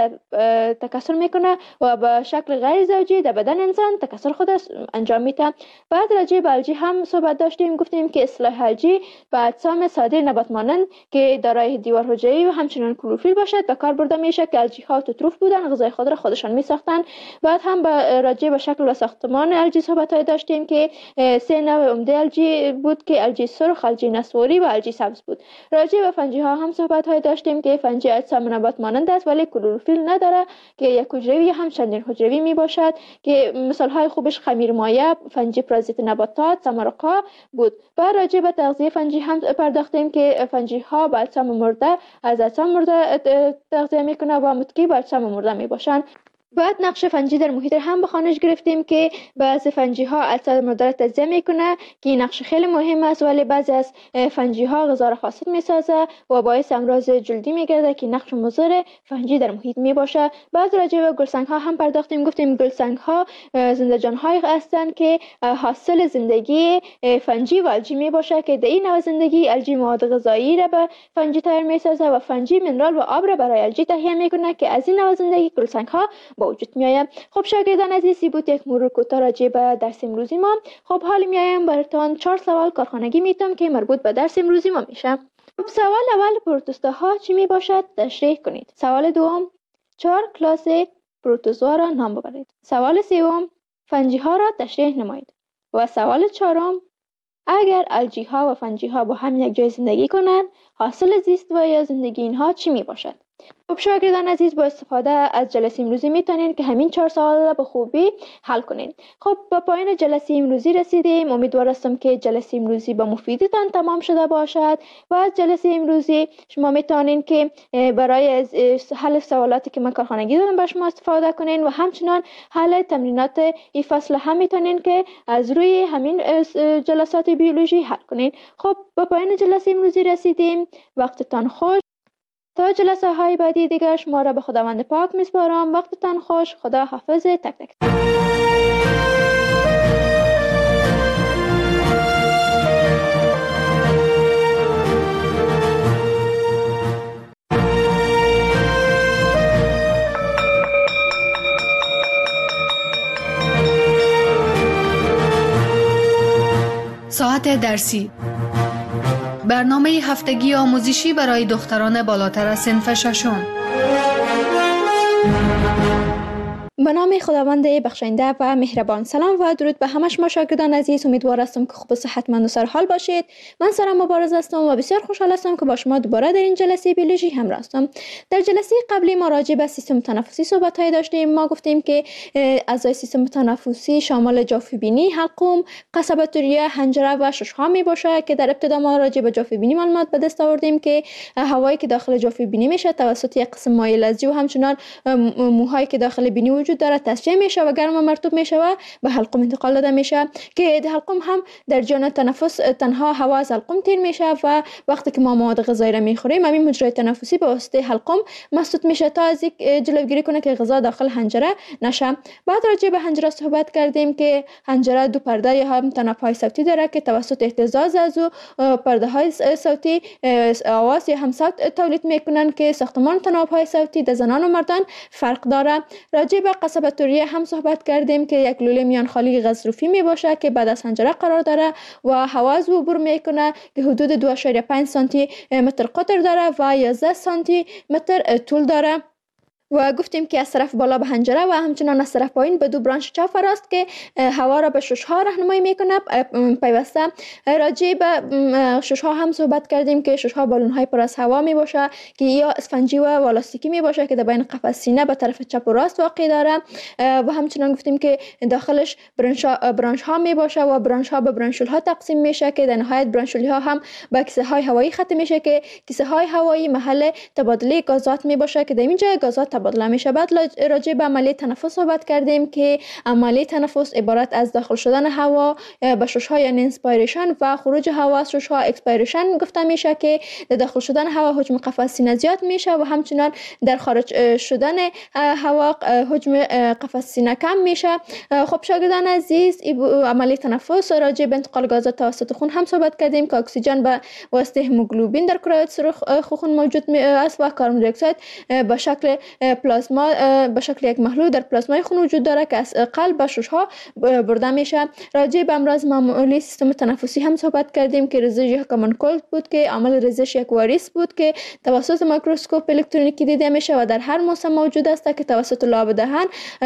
تکثر میکنه و به شکل غیر زوجی در بدن انسان تکثر خود انجام میده. بعد راجع به الژی هم صحبت داشتیم، گفتیم که اصطلاح الژی به اجسام ساده نبات مانند که دارای دیوار حجروی و همچنین کلروفیل باشد به کار برده میشه که الژی ها اوتوتروف بودن، غذای خود را خودشان میساختن. بعد هم راجع به شکل و ساختمان الژی صحبت داشتیم که 3 نوع عمده الژی بود که الژی سرخ، الژی نسواری و الژی سبز بود. راجع به فنجی ها هم صحبت داشتیم که فنجی اجسام نبات مانند است ولی کلروفیل نداره که یک حجروی هم چندین حجروی می باشد که مثال های خوبش خمیر مایع، فنجی پرازیت نباتات، سمرقا بود. بعد راجع به تغذیه فنجی هم پرداختیم که فنجی ها به اجسام مرده از اجسام مرده تغذیه میکنه و متکی به اجسام مرده می باشند. بعد نقش فنجی در محیط هم به خوانش گرفتیم که بعضی فنجی ها اجسام مرده را تجزیه میکنه که این نقش خیلی مهم است، ولی بعضی از فنجی ها غذا را فاسد میسازه و باعث امراض جلدی میگرده که نقش مضر فنجی در محیط میباشه. بعد راجع به گلسنگ ها هم پرداختیم، گفتیم گلسنگ ها زنده جان های هستند که حاصل زندگی فنجی و الژی میباشه که در این نوع زندگی الژی مواد غذایی را به فنجی تحویل میسازه و فنجی منرال و آب را برای الژی تهیه میکنه که از این نوع زندگی گلسنگ ها با وجود میآید. خب شاگردان عزیزی بود یک مرور کوتاه راجع به درس امروزی ما. خب حالا میایم براتون 4 سوال کارخانگی میتونم که مربوط به درس امروزی ما میشه. خب سوال اول، پروتوستا ها چی می باشد تشریح کنید. سوال دوم، 4 کلاس پروتوزوا را نام ببرید. سوال سوم، فنجی ها را تشریح نمایید. و سوال چهارم، اگر الژی ها و فنجی ها با هم یک جای زندگی کنند حاصل زیست و یا زندگی اینها چی می باشد؟ خب شاگردان عزیز، با استفاده از جلسه امروزی میتونین که همین 4 سوال را به خوبی حل کنین. خب به پایان جلسه امروزی رسیدیم. امیدوار هستم که جلسه امروزی به مفیدتان تمام شده باشد و از جلسه امروزی شما میتونین که برای حل سوالاتی که من کارخانگی دادم به شما استفاده کنین و همچنان حل تمرینات این فصل هم میتونین که از روی همین جلسات بیولوژی حل کنین. خب به پایان جلسه امروزی رسیدیم. وقتتان خوش. تا جلسه های بعدی دیگر شما را به خداوند پاک میسپارم. وقتتان خوش. خدا حافظ تک تک. ساعت درسی، برنامه هفتگی آموزشی برای دختران بالاتر از صنف ششم. به نام خداوند بخشنده و مهربان. سلام و درود به همه شما شاگردان عزیز. امیدوار هستم که خوب و صحتمند و سرحال باشید. من سارا مبارز هستم و بسیار خوشحال هستم که با شما دوباره در این جلسه بیولوژی همراه هستم. در جلسه قبلی ما راجع به سیستم تنفسی صحبت داشتیم. ما گفتیم که اعضای سیستم تنفسی شامل جافه‌بینی، حلقوم، قصبه ریه، حنجره و ششم می باشه که در ابتدا ما راجع به جافه‌بینی معلومات به دست آوردیم که هوایی که داخل جافه‌بینی میشه توسط یک قسم مایع لزجی و همچنان موهایی که داخل بینی وجود داره، تصفیه میشه و گرم و مرطوب میشه و به حلقوم انتقال داده میشه که حلقوم هم در جریان تنفس تنها هوا از حلقوم تیر میشه و وقتی که ما مواد غذایی را میخوریم همین مجرای تنفسی به واسطه حلقوم مسدود میشه تا از جلوگیری کنه که غذا داخل حنجره نشه. بعد راجع به حنجره صحبت کردیم که حنجره دو پرده یا هم تناب‌های صوتی داره که توسط اهتزاز از او پرده های صوتی آواز یا هم صوت تولید میکنن که ساختمان تناب‌های صوتی در زنان و مردان فرق داره. راجع به قصبه توریه هم صحبت کردیم که یک لوله میان خالی غضروفی می باشه که بعد از حنجره قرار داره و هوا از او عبور میکنه که حدود 2.5 سانتی متر قطر داره و 11 سانتی متر طول داره. و گفتیم که از طرف بالا به حنجره و همچنان از طرف پایین به دو برانش چاف است که هوا را به شش‌ها راهنمایی میکنه. پیوسته راجع به شش‌ها هم صحبت کردیم که شش‌ها بالون‌های پر از هوا می باشه که یا اسفنجی و والاستیکی می باشه که در بین قفس سینه به طرف چپ و راست واقع داره و همچنان گفتیم که داخلش برانش ها می باشه و برانش ها به برانشول ها تقسیم میشه که در نهایت برانشولی ها هم به کیسه های هوایی ختم میشه که کیسه های هوایی محل تبادله گازات می باشه که در اینجا گازات تبادله میشه. بعد راجع به عملیه تنفس صحبت کردیم که عملیه تنفس عبارت از داخل شدن هوا به شش‌ها یعنی انسپایریشن و خروج هوا از شش‌ها اکسپایریشن گفته میشه که داخل شدن هوا حجم قفس سینه زیاد میشه و همچنان در خارج شدن هوا حجم قفس سینه کم میشه. خب شاگردان عزیز عملیه تنفس راجع به انتقال گازات توسط خون هم صحبت کردیم که اکسیژن به واسطه هموگلوبین در کرویات سرخ خون موجود است و کربن دی اکساید به شکل پلازما به شکل یک محلول در پلازمای خون وجود داره که از قلب به شش‌ها برده میشه. راجع به امراض معمولی سیستم تنفسی هم صحبت کردیم که ریزش یک کامن کولد بود که عامل ریزش یک واریس بود که توسط میکروسکوپ الکترونیکی دیده میشه و در هر موسم موجود است که توسط لاب دهن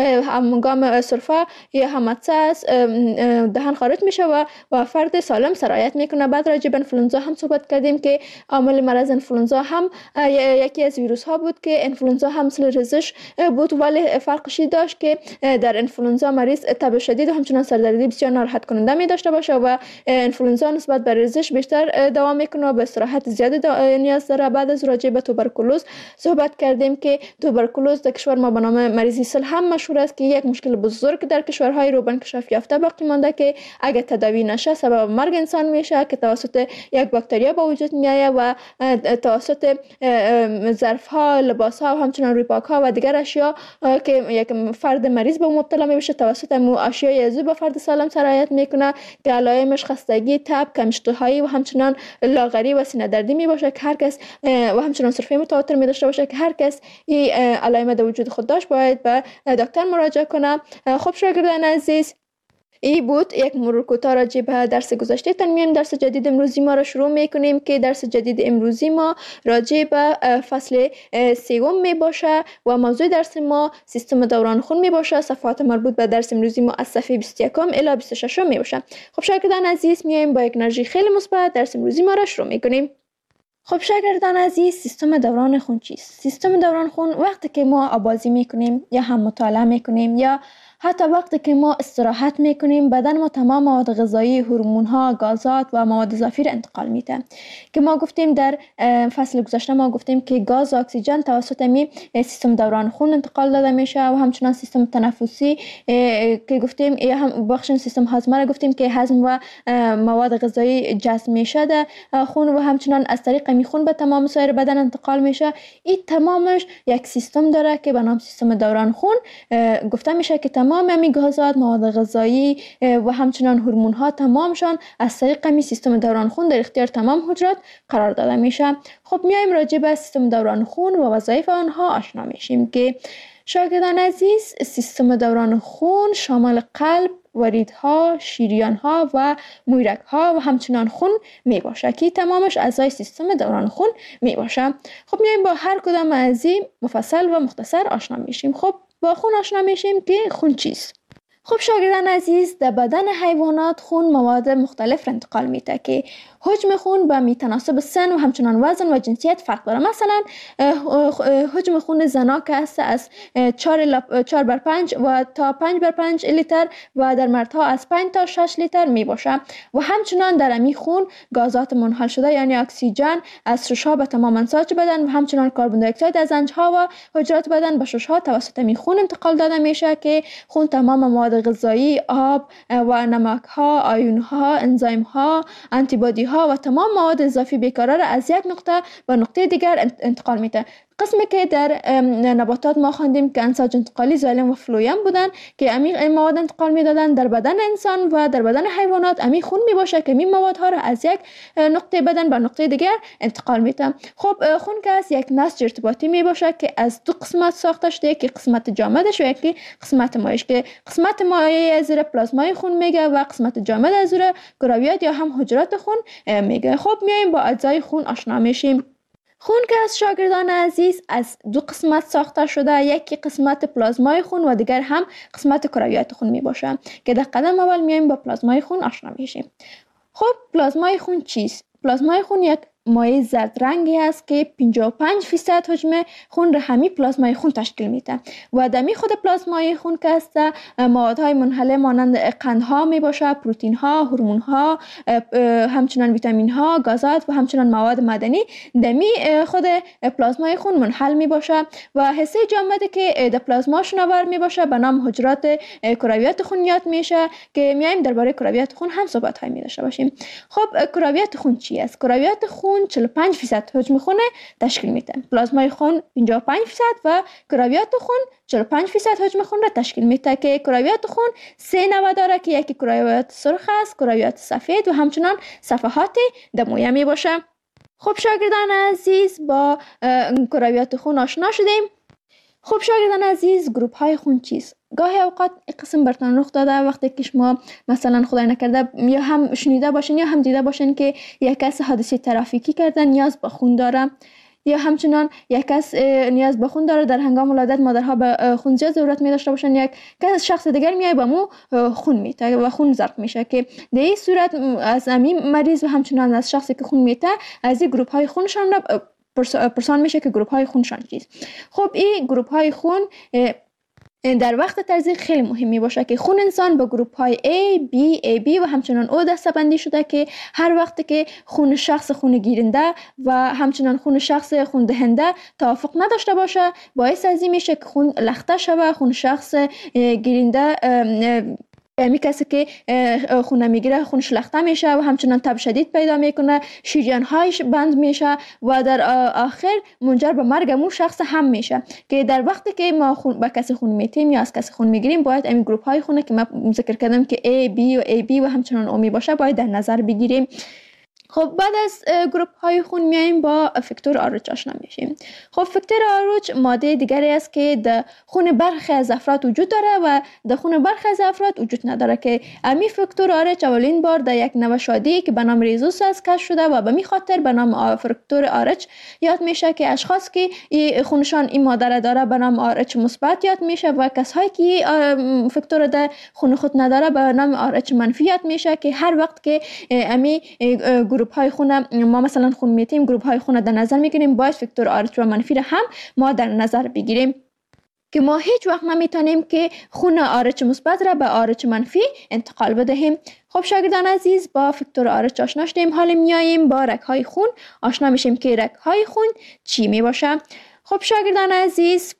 هنگام سرفه یا همدسه از دهن خارج میشه و فرد سالم سرایت میکنه. بعد راجع به انفلوئنزا هم صحبت کردیم که عامل مرض انفلوئنزا هم یکی از ویروس ها بود که انفلوئنزا هم ریزش بود ولی فرقش داشت که در انفلوئنزا مریض تب شدید و همچنان سردردی بسیار ناراحت کننده می داشته باشه و انفلوئنزا نسبت به ریزش بیشتر دوام میکنه و به استراحت زیاد نیاز داره. بعد از راجع به توبرکولوز صحبت کردیم که توبرکولوز در کشور ما به نام مریضی سل هم مشهور است که یک مشکل بزرگ در کشورهای روبنکشاف یافته باقی مانده که اگر تداوی نشه سبب مرگ انسان میشه که توسط یک باکتریا به وجود میایه و توسط ظرف ها، لباس ها و همچنان روی پاک ها و دیگر اشیا که یک فرد مریض به مبتلا میشه توسط اشیای ازو به فرد سالم سرایت میکنه که علائمش خستگی، تب، کم‌اشتهایی و همچنان لاغری و سینه دردی می باشه که هر کس و همچنان سرفه متواتر می داشته باشه که هر کس این علائم در وجود خود داشت باید به دکتر مراجعه کنه. خب شاگردان عزیز ای بود یک مرور کوتاه راجع به درس گذشته. میایم درس جدید امروزی ما را شروع میکنیم که درس جدید امروزی ما راجع به فصل سوم می باشه و موضوع درس ما سیستم دوران خون می باشه. صفحات مربوط به درس امروزی ما از صفحه 21 الی 26 می باشه. خب شاگردان عزیز میایم با یک انرژی خیلی مثبت درس امروزی ما را شروع میکنیم. خب شاگردان عزیز سیستم دوران خون چیست؟ سیستم دوران خون وقتی که ما آبازی میکنیم یا هم مطالعه میکنیم یا حتی وقتی که ما استراحت میکنیم بدن ما تمام مواد غذایی، هورمون ها، گازات و مواد اضافی را انتقال میده که ما گفتیم در فصل گذشته ما گفتیم که گاز و اکسیژن توسط می سیستم دوران خون انتقال داده میشه و همچنان سیستم تنفسی که گفتیم یا هم بخش سیستم هاضمه را گفتیم که هضم و مواد غذایی جذب میشه در خون و همچنان از طریق می خون به تمام سایر بدن انتقال میشه. این تمامش یک سیستم داره که به نام سیستم دوران خون گفته میشه که تمام می گازات، مواد غذایی و همچنان هورمون ها تمامشان از طریق می سیستم دوران خون در اختیار تمام حجرات قرار داده میشه. خب میایم راجع به سیستم دوران خون و وظایف آنها آشنا میشیم که شاگردان عزیز سیستم دوران خون شامل قلب، وریدها، شریانها و مویرگها و همچنان خون می باشه که تمامش اعضای سیستم دوران خون می باشه. خب میایم با هر کدام از این مفصل و مختصر آشنا میشیم. خب با خون آشنا میشیم که خون چیست. خب شاگردان عزیز، در بدن حیوانات خون مواد مختلف را انتقال میده که حجم خون به میتناسب سن و همچنان وزن و جنسیت فرق داره. مثلا حجم خون زنا که است از 4 بر 5 و تا 5 بر 5 لیتر و در مردها از 5 تا 6 لیتر می باشه و همچنان در امی خون گازات منحل شده یعنی اکسیژن از ششها به تمام انساج بدن و همچنان کربن دی اکساید از انجها و حجرات بدن به ششها توسط امی خون انتقال داده میشه که خون تمام مواد غذایی، آب و نمک ها، آیون ها، انزایم ها، آنتی بادی ها و تمام مواد اضافی بیکران را از یک نقطه به نقطه دیگر انتقال میده. قسمی که در نباتات ما خواندیم که انساج انتقالی زایلم و فلویم بودن که امی مواد انتقال میدادن، در بدن انسان و در بدن حیوانات امی خون می باشه که امی موادها را از یک نقطه بدن به نقطه دیگر انتقال میده. خب خون که از یک نسج ارتباطی می باشه که از دو قسمت ساخته شده، یکی قسمت جامدش و یکی قسمت مایعش که قسمت مایع از پلازمای خون میگه و قسمت جامد از کرویات یا هم حجرات خون میگه. خب میایم با اجزای خون آشنا میشیم. خون که از شاگردان عزیز از دو قسمت ساخته شده، یکی قسمت پلازمای خون و دیگر هم قسمت کرویات خون می باشه که در قدم اول میایم با پلازمای خون آشنا میشیم. خب پلازمای خون چیست؟ پلازمای خون یک مایع زرد رنگی است که 55% حجم خون را همین پلازمای خون تشکیل میده و دمی خود پلازمای خون که است موادهای منحله مانند قندها می باشه، پروتین ها، هورمون ها، همچنان ویتامین ها، گازات و همچنان مواد معدنی دمی خود پلازمای خون منحل می باشه و حصه جامدی که در پلازما شناور می باشه به نام حجرات کرویات خون یاد میشه که میایم درباره کرویات خون هم صحبت های می داشته باشیم. خب کرویات خون چی است؟ کرویات خون 45% حجم خون تشکیل میده. پلازمای خون 55% و کرویات خون 45% حجم خون را تشکیل میده که کرویات خون 3 نوع داره که یکی کرویات سرخ است، کرویات سفید و همچنان صفحات دمویه می باشه. خب شاگردان عزیز با کرویات خون آشنا شدیم. خب شاگردان عزیز گروپ های خون چیست؟ گاهی اوقات این قسم برتان رخ داده وقتی که شما مثلا خدای نکرده یا هم شنیده باشین یا هم دیده باشین که یک کس حادثه ترافیکی کرده نیاز به خون داره یا همچنان یک کس نیاز به خون داره، در هنگام ولادت مادرها به خون زیاد ضرورت می داشته باشن، یک کس شخص دیگر میای به مو خون میته و خون زرق میشه که در این صورت از امی مریض و همچنان از شخصی که خون میته از این گروپ های خونشان را پرسان میشه که گروپ های خونشان چیست. خب این گروپ های خون در وقت تزریق خیلی مهم می باشه که خون انسان به گروپ های A, B, AB و همچنان O دسته‌بندی شده که هر وقت که خون شخص خون گیرنده و همچنان خون شخص خون دهنده توافق نداشته باشه باعث از این میشه که خون لخته شوه، خون شخص گیرنده امی کسی که خون میگیره خونش لخته میشه و همچنان تب شدید پیدا میکنه، شریان هایش بند میشه و در آخر منجر به مرگ مو شخص هم میشه که در وقتی که ما با کسی خون میتیم یا از کسی خون میگیریم باید امی گروپ های خونه که من ذکر کردم که A, B و AB و همچنان O می باشه باید در نظر بگیریم. خب بعد از گروپ های خون میایم با فاکتور آرچ آشنا میشیم. خب فاکتور آرچ ماده دیگری است که در خون برخی از افراد وجود داره و در خون برخی از افراد وجود نداره که امی فاکتور آرچ اولین بار در یک نوع شادی که به نام ریزوس است کشف شده و به می خاطر به نام فاکتور آرچ یاد میشه که اشخاص که خونشان این ماده داره به نام آرچ مثبت یاد میشه و کسایی که فاکتور در خون خود نداره به نام آرچ منفی یاد میشه که هر وقت که امی گروپ های خون ما مثلا خون میتیم گروپ های خون در نظر میگیریم باید فاکتور آرچ و منفی را هم ما در نظر بگیریم که ما هیچ وقت نمیتونیم که خون آرچ مثبت را به آرچ منفی انتقال بدهیم. خب شاگردان عزیز با فاکتور آرچ آشنا شدیم، حالا میاییم با رگ های خون آشنا میشیم که رگ های خون چی می باشه. خب شاگردان عزیز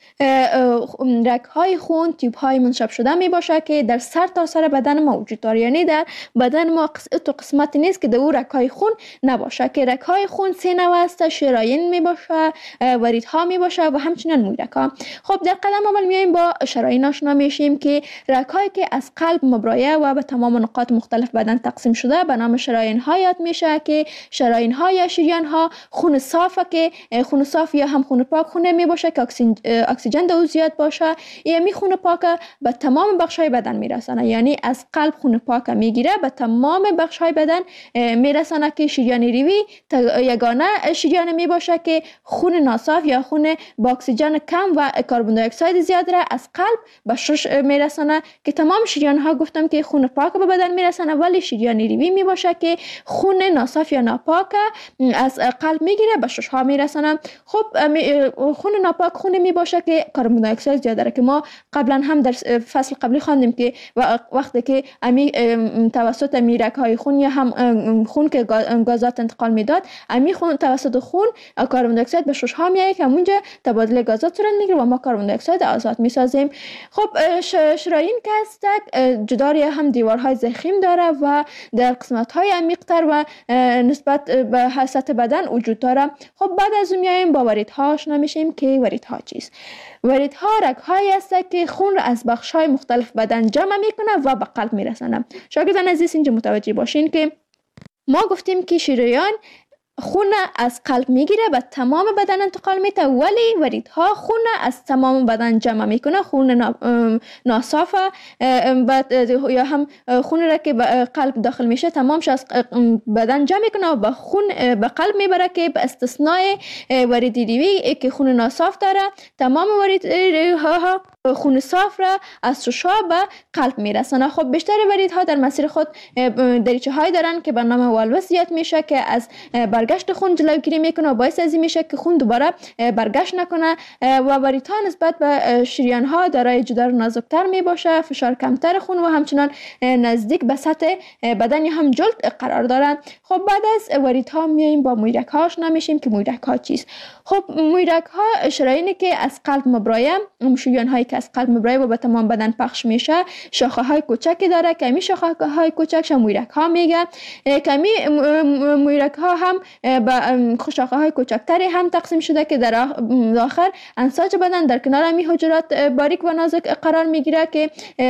رگ های خون تیوب های منشب شده می باشه که در سر تا سر بدن ما وجود داره، یعنی در بدن ما قسمتی نیست که در او رگ های خون نباشه که رگ های خون 3 نوع است، شرايين می باشه، وریدها می باشه و همچنین مویرگ ها. خب در قدم اول میایم با شرايين آشنا میشیم که رگ هایی که از قلب مبرایه و به تمام نقاط مختلف بدن تقسیم شده به نام شرايين ها یاد میشه که شرايين ها یا شریان ها خون صافه که خون صاف یا هم خون پاک خون می باشه که اکسیژن در او زیاد باشه، یعنی خون پاک به تمام بخش‌های بدن میرسانه. یعنی از قلب خون پاک میگیره به تمام بخش‌های بدن میرسانه که شریان ریوی یگانه شریان می باشه که خون ناصاف یا خون با اکسیژن کم و کربن دی اکساید زیاد را از قلب به شش میرسانه، که تمام شریان ها گفتم که خون پاک به بدن میرسانه، ولی شریان ریوی می باشه که خون ناصاف یا ناپاک از قلب میگیره به شش ها میرسانه. خب خون ناپاک خون می باشه که کربن دی اکساید زیاد داره، که ما قبلا هم در فصل قبلی خواندیم که وقتی که امی توسط میرک های خون یا هم خون که گازات انتقال میداد، امی خون توسط خون کربن دی اکساید به شش ها میایه که اونجا تبادل گازات صورت میگیره و ما کربن دی اکساید آزاد میسازیم. خب شرايين که هستک جداری هم دیوارهای ضخیم داره و در قسمت های عمیق‌تر و نسبت به سطح بدن وجود داره. خب بعد از اون میایم با وریدها آشنا میشیم که وریدها چیست. وریدها رگ‌هایی هستند که خون را از بخش‌های مختلف بدن جمع میکنه و به قلب میرسانه. شاگردان عزیز اینجا متوجه باشین که ما گفتیم که شریان خون از قلب میگیره و تمام بدن انتقال میده، ولی وریدها خون از تمام بدن جمع میکنه. خون ناصاف یا هم خون را که به قلب داخل میشه تمامش از بدن جمع میکنه و به قلب میبره، که به استثنای ورید ریوی که خون ناصاف داره، تمام وریدها خون صاف را از ششا به قلب میرسانه. خب بیشتر وریدها در مسیر خود دریچه های دارن که به نام والوسیت میشه که از برگشت خون جلوگیری میکنه و باعث از این میشه که خون دوباره برگشت نکنه و وریدها نسبت به شریان ها دارای جدار نازکتر می باشه، فشار کمتر خون و همچنان نزدیک به سطح بدن هم جلد قرار دارن. خب بعد از وریدها میایم با مویرک ها آشنا میشیم که مویرک ها چیست. خب مویرک ها شرايینی که از قلب مبرایه، شریان هایی که از قلب مبرایه و به تمام بدن پخش میشه، شاخه های کوچکی داره که امی شاخه های کوچکش مویرک ها میگه، که امی مویرک ها هم به شاخه های کوچکتری هم تقسیم شده که در آخر انساج بدن در کنار امی حجرات باریک و نازک قرار میگیره که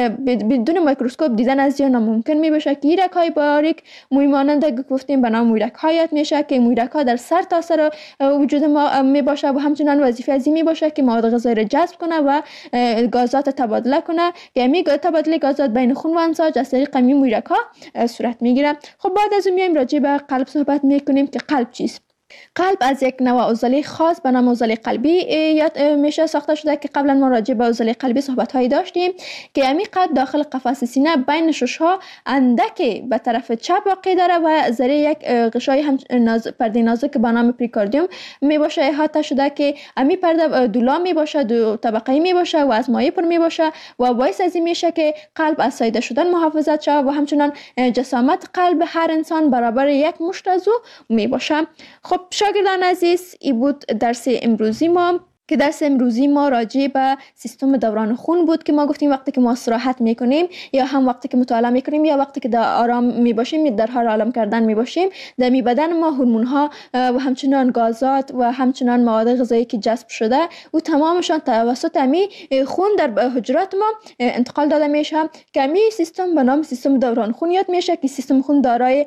بدون میکروسکوپ دیدن از یا ناممکن میباشه که رگ های باریک موی مانند گفتیم به نام مویرک هایت میشه، که مویرک ها در سر تا سر وجود ما میباشه و همچنان وظیفه از این میباشه که مواد غذایی را جذب کنه و گازات تبادله کنه، که امی تبادله گازات بین خون و انساج از طریق امی مویرک ها صورت میگیره. خب بعد از اون میایم راجع به قلب صحبت میکنیم که قلب چیست. قلب از یک نوع عضله خاص به نام عضله قلبی یاد میشه ساخته شده، که قبلا ما راجع به عضله قلبی صحبت هایی داشتیم که امی قلب داخل قفس سینه بین ششها اندکی به طرف چپ واقع داره و ذریعه یک غشای هم پرده نازک به نام پریکاردیوم می باشه احاطه شده، که امی پرده دولا می باشه، دو طبقه‌ای می باشه و از مایع پر می باشه و باعث از این میشه که قلب از ساییده شدن محافظت شود و همچنان جسامت قلب هر انسان برابر یک مشت از او می باشه. خب شاگردان عزیز، این بود درس امروزی ما، که درس امروزی ما راجع به سیستم دوران خون بود که ما گفتیم وقتی که ما استراحت میکنیم یا هم وقتی که مطالعه میکنیم یا وقتی که در آرام میباشیم، در حال آرام کردن میباشیم، در بدن ما هورمون ها و همچنان گازات و همچنان مواد غذایی که جذب شده و تمامشان توسط امی خون در حجرات ما انتقال داده میشه، که امی سیستم به نام سیستم دوران خون یاد میشه، که سیستم خون دارای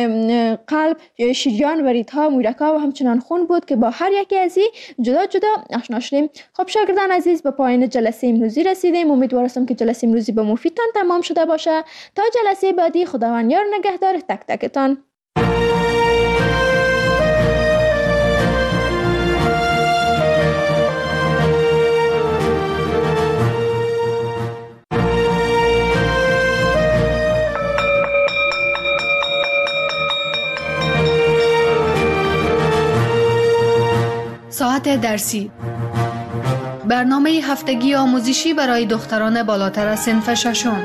قلب، شریان، وریدها، مویرک ها و همچنان خون بود که با هر یکی از این جدا جدا آشنا شدیم. خب شاگردان عزیز، به پایان جلسه امروزی رسیدیم. امیدوار هستم که جلسه امروزی به مفیدتان تمام شده باشه. تا جلسه بعدی، خداوند یار نگهدار تک تکتان. ساعت درسی، برنامه هفتگی آموزشی برای دختران بالاتر از صنف ششم.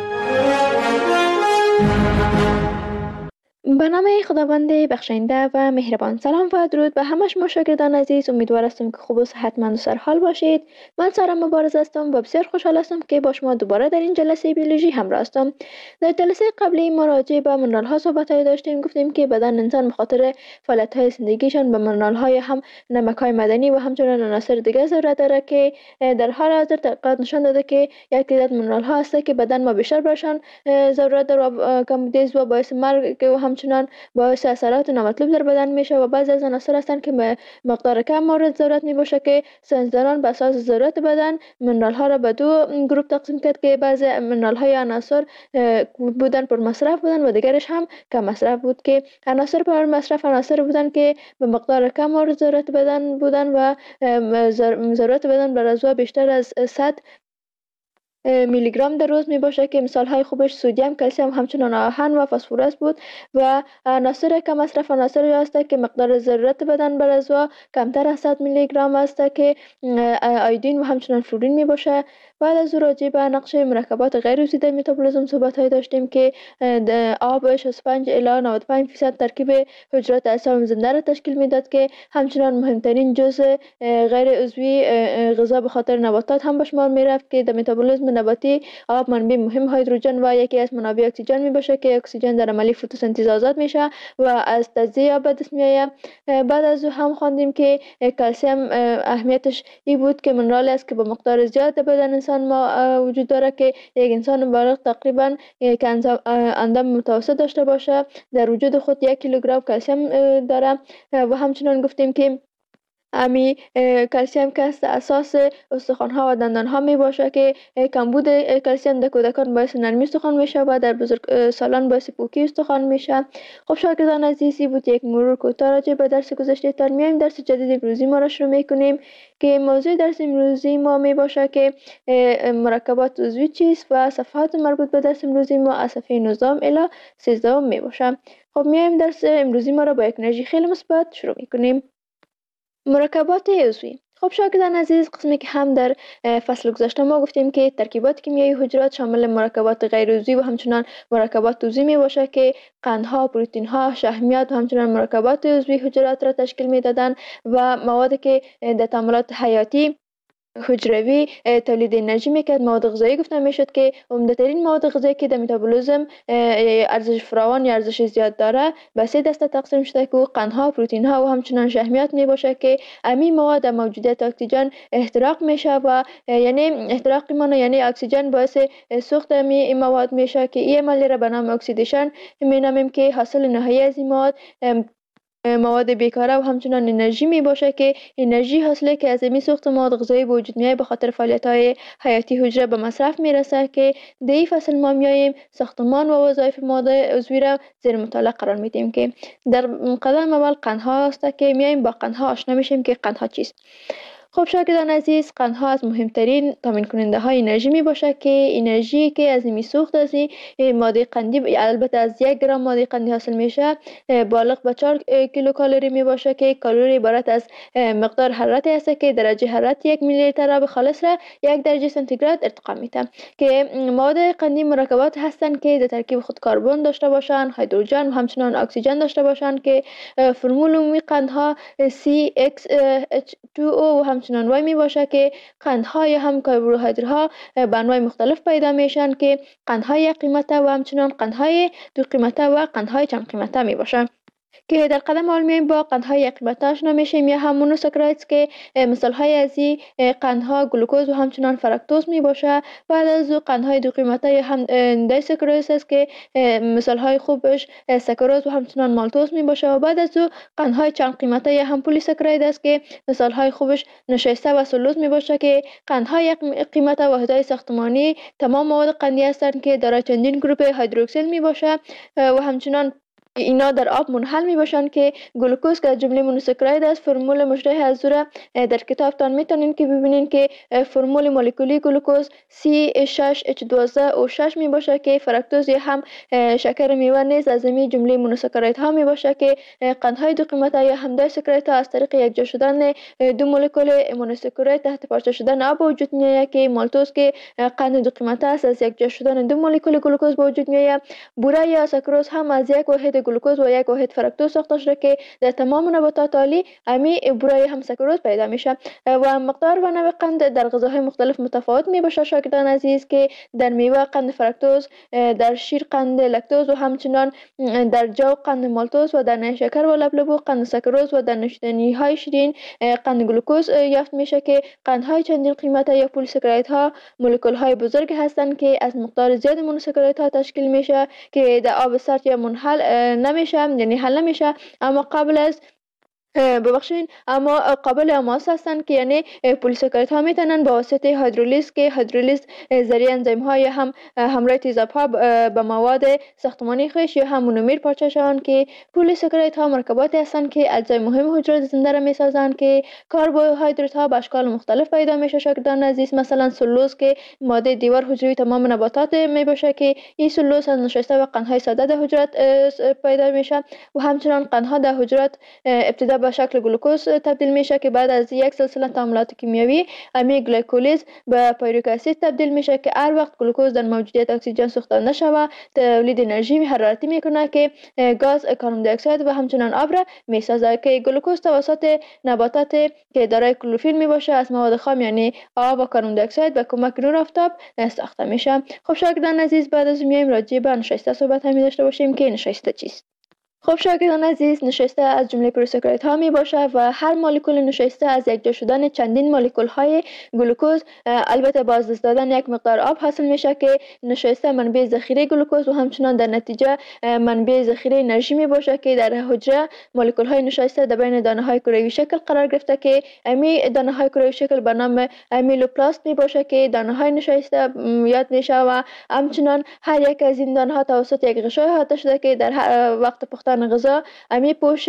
به نام خداوند بخشنده و مهربان. سلام و درود به همه شما شاگردان عزیز. امیدوار هستم که خوب و صحتمند و سرحال باشید. من سارا مبارز هستم و بسیار خوشحال هستم که با شما دوباره در این جلسه بیولوژی همراه هستم. در جلسه قبلی ما راجع به منرال ها صحبت داشتیم. گفتیم که بدن انسان به خاطر فعالیت های زندگیشان به منرال های هم نمک های معدنی و همچنین عناصر دیگه ضرورت داره، که در حال حاضر تحقیقات نشان داده که یک تعداد منرال ها هست که بدن ما بیشتر برشان ضرورت داره و کمبودیز و باعث مرگ و همچنین همچنان باعث اثرات نامطلوب در بدن میشه و بعضی از عناصر هستند که مقدار کم مورد ضرورت می باشه که ساینسدانان به اساس ضرورت بدن منرال ها را به دو گروه تقسیم کرد که بعضی منرال های عناصر بودن پر مصرف بودن و دیگرش هم کم مصرف بود. که عناصر پر مصرف عناصر بودن که به مقدار کم مورد ضرورت بدن بودن و ضرورت بدن بر عضو بیشتر از 100 میلی گرم در روز می باشه که مثال های خوبش سدیم، کلسیم، همچنان آهن و فسفرس بود. و عناصر کم مصرف عناصری است که مقدار ضرورت بدن بر عضو کمتر از 100 میلی گرم است که آیودین و همچنان فلورین می باشه. بعد از راجع به نقش مرکبات غیر عضوی در متابولیسم صحبت های داشتیم که آب 65 الی 95% ترکیب حجرات اجسام زنده را تشکیل میداد که همچنان مهمترین جزء غیر عضوی غذا به خاطر نباتات هم به شمار می رفت که در متابولیسم نباتی آب منبع مهم هیدروژن و یکی از منابع اکسیژن می باشه که اکسیژن در عملی فتوسنتز آزاد میشه و از تجزیه آب به دست میآید. بعد از او هم خواندیم که کلسیم اهمیتش این بود که منرالی است که با مقدار زیاد در بدن انسان ما وجود داره که یک انسان بالغ تقریبا که اندام متوسط داشته باشه در وجود خود 1 کیلوگرم کلسیم داره. و همچنان گفتیم که امی کلسیم که اساس استخوان ها و دندان ها می باشه که کمبود کلسیم در کودکان باعث نرمی استخوان میشه و در بزرگ سالان باعث پوکی استخوان میشه. خب شاگردان عزیزی بود یک مرور کوتاه راجع به درس گذشته تر. میایم درس جدید امروزی ما را شروع میکنیم که موضوع درس امروزی ما می باشه که مرکبات عضوی چیست و صفحات مربوط به درس امروزی ما از صفحه 19 الی 13 می باشه. خب میایم درس امروزی ما را با یک انرژی خیلی مثبت شروع میکنیم. مرکبات عضوی. خب شاگردان عزیز، قسمی که هم در فصل گذشته ما گفتیم که ترکیبات کیمیایی حجرات شامل مرکبات غیر عضوی و همچنان مرکبات عضوی می باشه که قندها، پروتئین ها، شحمیات و همچنان مرکبات عضوی حجرات را تشکیل می دادن و موادی که در تعاملات حیاتی حجروی تولید انرژی میکرد. مواد غذایی گفته میشد که عمده ترین مواد غذایی که در متابولیسم ارزش فراوان یا ارزش زیاد داره به 3 دسته تقسیم شده که قندها، پروتئین ها و همچنان شحمیات می باشه که امی مواد در موجودیت اکسیژن احتراق میشه و یعنی احتراق معنی یعنی اکسیژن باعث سوخت امی مواد میشه که این عملیه را به نام اکسیدیشن می نامیم که حاصل نهایی از این مواد بیکاره و همچنان انرژی می باشه که انرژی حاصله که از این سوخت مواد غذایی به وجود میاد به خاطر فعالیت های حیاتی حجره به مصرف میرسه که در این فصل ما میاییم ساختمان و وظایف مواد عضوی را زیر مطالعه قرار میدیم. که در قدم اول قندها است که میاییم با قندها آشنا میشیم که قندها چیست. خب شاگردان عزیز، قندها از مهمترین تامین کننده های انرژی می باشه که انرژی که از این سوخت از این ماده قندی البته از 1 گرم ماده قندی حاصل میشه بالغ به 4 کیلوکالری می باشه که کالری عبارت از مقدار حرارتی است که درجه حرارت 1 میلی لیتر آب خالص را 1 درجه سانتیگراد ارتقا میده. که مواد قندی مرکبات هستند که در ترکیب خود کربن داشته باشند، هیدروژن و همچنان اکسیژن داشته باشند که فرمول عمومی قندها CxH2O و همچنان وای می باشه که قندهای هم کربوهیدراتها به انواع مختلف پیدا میشن که قندهای یک قیمته و همچنان قندهای دو قیمته و قندهای چند قیمته می باشن. که در قدم اول میایم با قندهای یک قیمته آشنا میشیم یا هم مونوساکرایدز که مثال های از این قندها گلوکوز و همچنان فرکتوز می باشه. بعد از او قندهای دو قیمته یا هم دیساکاریدز است که مثال های خوبش ساکاروز و همچنان مالتوز می باشه. و بعد از او قندهای چند قیمته یا هم پلیساکراید است که مثال های خوبش نشاسته و سلوز می باشه. که قندهای یک قیمته واحدهای ساختمانی تمام مواد قندی هستند که دارای چندین گروپ هیدروکسیل می باشه و همچنان اینا در آب منحل می باشند که گلوکوز که از جمله مونوساکراید است. فرمول مشابه از او در کتابتان میتونین که ببینین که فرمول مولکولی گلوکوز C6H12O6 می باشه که فرکتوز هم شکر میوه نیز از این جمله مونوساکراید ها می باشه که قندهای دو قیمته یا هم دیساکراید ها از طریق یکجا شدن دو مولکول مونوساکراید تحت پارچه شدن آب وجود میآید. که مالتوز که قند دو قیمته است از یکجا شدن دو مولکول گلوکوز به وجود میآید. بوره یا ساکروز هم از یک واحد گلوکوز و یک واحد فرکتوز ساخته شده که در تمام نباتات عالی امی بوره هم ساکروز پیدا میشه. و مقدار و نوع قند در غذاهای مختلف متفاوت می باشه شاگردان عزیز که در میوه قند فرکتوز، در شیر قند لکتوز و همچنان در جو قند مالتوز و در نیشکر و لبلبو قند ساکروز و در نوشیدنی های شیرین قند گلوکوز یافت میشه. که قندهای چندین قیمته یا پلیساکراید ها مولکول های بزرگ هستند که از مقدار زیاد مونوساکراید ها تشکیل میشه که در آب سرد یا منحل نمیشه، یعنی حل نمیشه، اما قبل از ببخشید اما قابل آماس هستند که یعنی پلیساکاریدها ها میتونن با واسطه هیدرولیز که هیدرولیز ذریعه انزیم های هم همراه تیزاب‌ها به مواد ساختمانی خویش یا هم مونومر پارچه شوند که پلیساکاریدها مرکباتی هستند که اجزای مهم حجرات زنده را میسازند که کربوهیدرات ها به اشکال مختلف پیدا میشه. شاگردان عزیز، مثلا سلوز که ماده دیوار حجروی تمام نباتات می باشه که این سلوز از نشسته و قندهای ساده در حجرات پیدا میشه و همچنان قندها در حجرات ابتدا به شکل گلوکوز تبدیل میشه که بعد از یک سلسله تعاملات کیمیایی امی گلیکولیز به پیرویک اسید تبدیل میشه که هر وقت گلوکوز در موجودیت اکسیژن سوخته نشود تولید انرژی حرارتی میکنه که گاز کاربن دی اکساید و همچنان آب را میسازه که گلوکوز توسط نباتات که دارای کلروفیل میباشه از مواد خام یعنی آب و کاربن دی اکساید به کمک نور آفتاب ساخته میشه. خب شاگردان عزیز، بعد از میایم راجع به نشسته صحبت هم داشته باشیم که نشسته چیست. خب شاگردان عزیز، نشسته از جمله پلیساکاریدها می باشه و هر مولکول نشسته از یکجا شدن چندین مولکول های گلوکوز البته با از دست دادن یک مقدار آب حاصل میشه که نشسته منبع ذخیره گلوکوز و همچنان در نتیجه منبع ذخیره انرژی می باشه که در حجره مولکول های نشسته در بین دانه های کروی شکل قرار گرفته که امی دانه های کروی شکل به نام امیلوپلاست می باشه که دانه های نشسته یاد میشه و همچنان هر یک از این دانه ها توسط یک غشای احاطه شده که در وقت پختن غذا امی پوش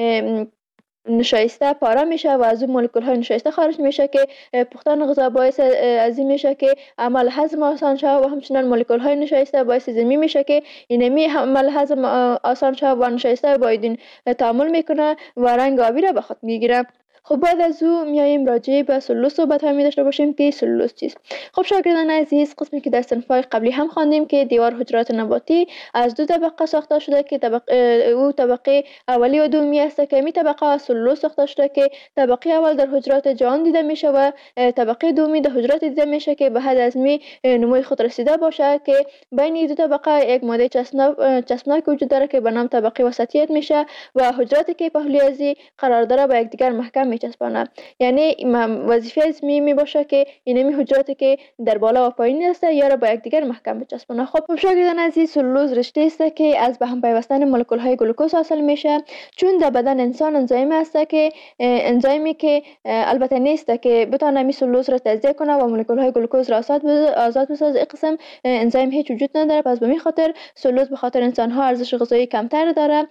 نشایسته پاره میشه و از اون مولکول های نشایسته خارج میشه که پختن غذا باعث از این میشه که عمل هضم آسان شود و همچنان مولکول های نشایسته باعث زمین میشه که اینمی عمل هضم آسان شود و نشایسته با این تعامل میکنه و رنگ آبی را به خود میگیره. خب بعد از او میایم راجع به سلوز صحبت هم داشته باشیم که سلوز چیست. خب شاگردان عزیز، قسمی که در صنف‌های قبلی هم خواندیم که دیوار حجرات نباتی از دو طبقه ساخته شده که طبقه اولی و دومی است که می طبقه از سلوز ساخته شده که طبقه اول در حجرات جان دیده میشه و طبقه دومی در حجرات دیده میشه که به حد از می نموی خود رسیده باشه که بین این دو طبقه یک ماده چسبناک وجود داره که به نام طبقه وسطیت میشه و حجراتی که پهلوی ازی قرار داره با یکدیگر محکم میچسبانه. یعنی وظیفه از می باشه که اینمی حجراتی که در بالا و پایین است یا را با یکدیگر محکم بچسبانه. خب شاگردان عزیز، سلوز رشته است که از به هم پیوستن مولکول های گلوکوز حاصل میشه. چون در بدن انسان انزیم است که انزیمی که البته نیست که بتونه می سلوز را تجزیه کنه و مولکول های گلوکوز را آزاد بسازه. این قسم انزیم هیچ وجود نداره، پس به می خاطر سلوز به خاطر انسان ها ارزش غذایی کمتر داره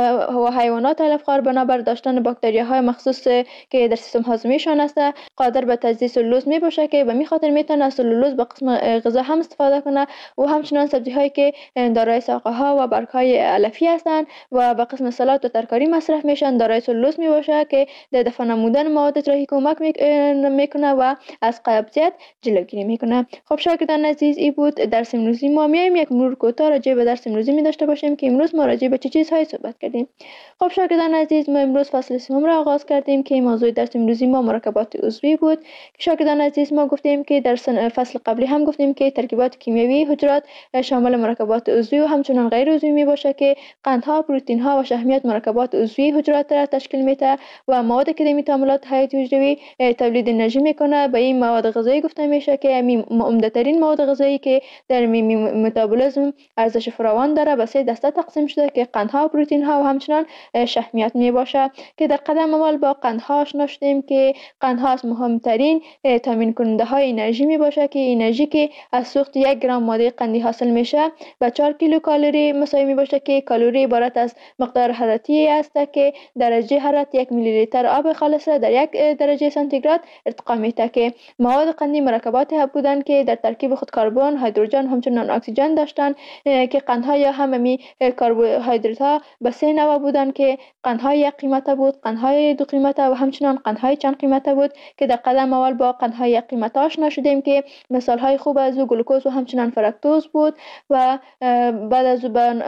و حیوانات علفخوار بنابر داشتن باکتریاهای مخصوص که در سیستم هاضمه‌شان است قادر به تجزیه سلوز می باشه که به می خاطر میتونه سلولوز به قسم غذا هم استفاده کنه و همچنان سبزی هایی که دارای ساقه ها و برگ های علفی هستند و به قسم سالاد و ترکاری مصرف میشن دارای سلولوز می باشه که در دفع نمودن مواد اطراحی کمک میکنه و از قبضیت جلوگیری میکنه. خب شاگردان عزیز، این بود درس امروزی ما. میایم یک مرور کوتاه راجع به درس امروزی می داشته باشیم که امروز ما راجع به چه چیزهایی صحبت کردیم. خب شاگردان عزیز، ما امروز فصل سوم را آغاز کردیم که موضوع درس امروزی ما مرکبات عضوی بود. شاگردان عزیز، ما گفتیم که در فصل قبلی هم گفتیم که ترکیبات کیمیایی حجرات شامل مرکبات عضوی و همچنان غیر عضوی می باشه که قندها، پروتئین ها و شحمیات مرکبات عضوی حجرات را تشکیل میده و مواد که در تعاملات حیاتی حجروی تولید انرژی میکنه. به این مواد غذایی گفته میشه که عمده ترین مواد غذایی که در متابولیسم ارزش فراوان داره به سه دسته تقسیم شده که قندها، پروتئین ها و همچنان شحمیات می باشه که در قدم اول با قندها آشنا شدیم که قندها از مهمترین تامین کننده های انرژی می باشه که انرژی که از سوخت 1 گرم ماده قندی حاصل میشه به 4 کیلو کالری مساوی می باشه که کالری عبارت از مقدار حرارتی است که درجه حرارت 1 میلی لیتر آب خالص در 1 درجه سانتیگراد ارتقا میده که مواد قندی مرکباتی بودند که در ترکیب خود کربن، هیدروژن همچنان اکسیژن داشتند که قندها یا هممی کربوهیدرات ها به 3 نوع بودند که قندهای 1 قیمته بود، قندهای 2 قیمته و همچنان قندهای چند قیمته بود که در قدم اول با قندهای 1 قیمته آشنا شدیم که مثال های خوب از او گلوکوز و همچنان فرکتوز بود و بعد از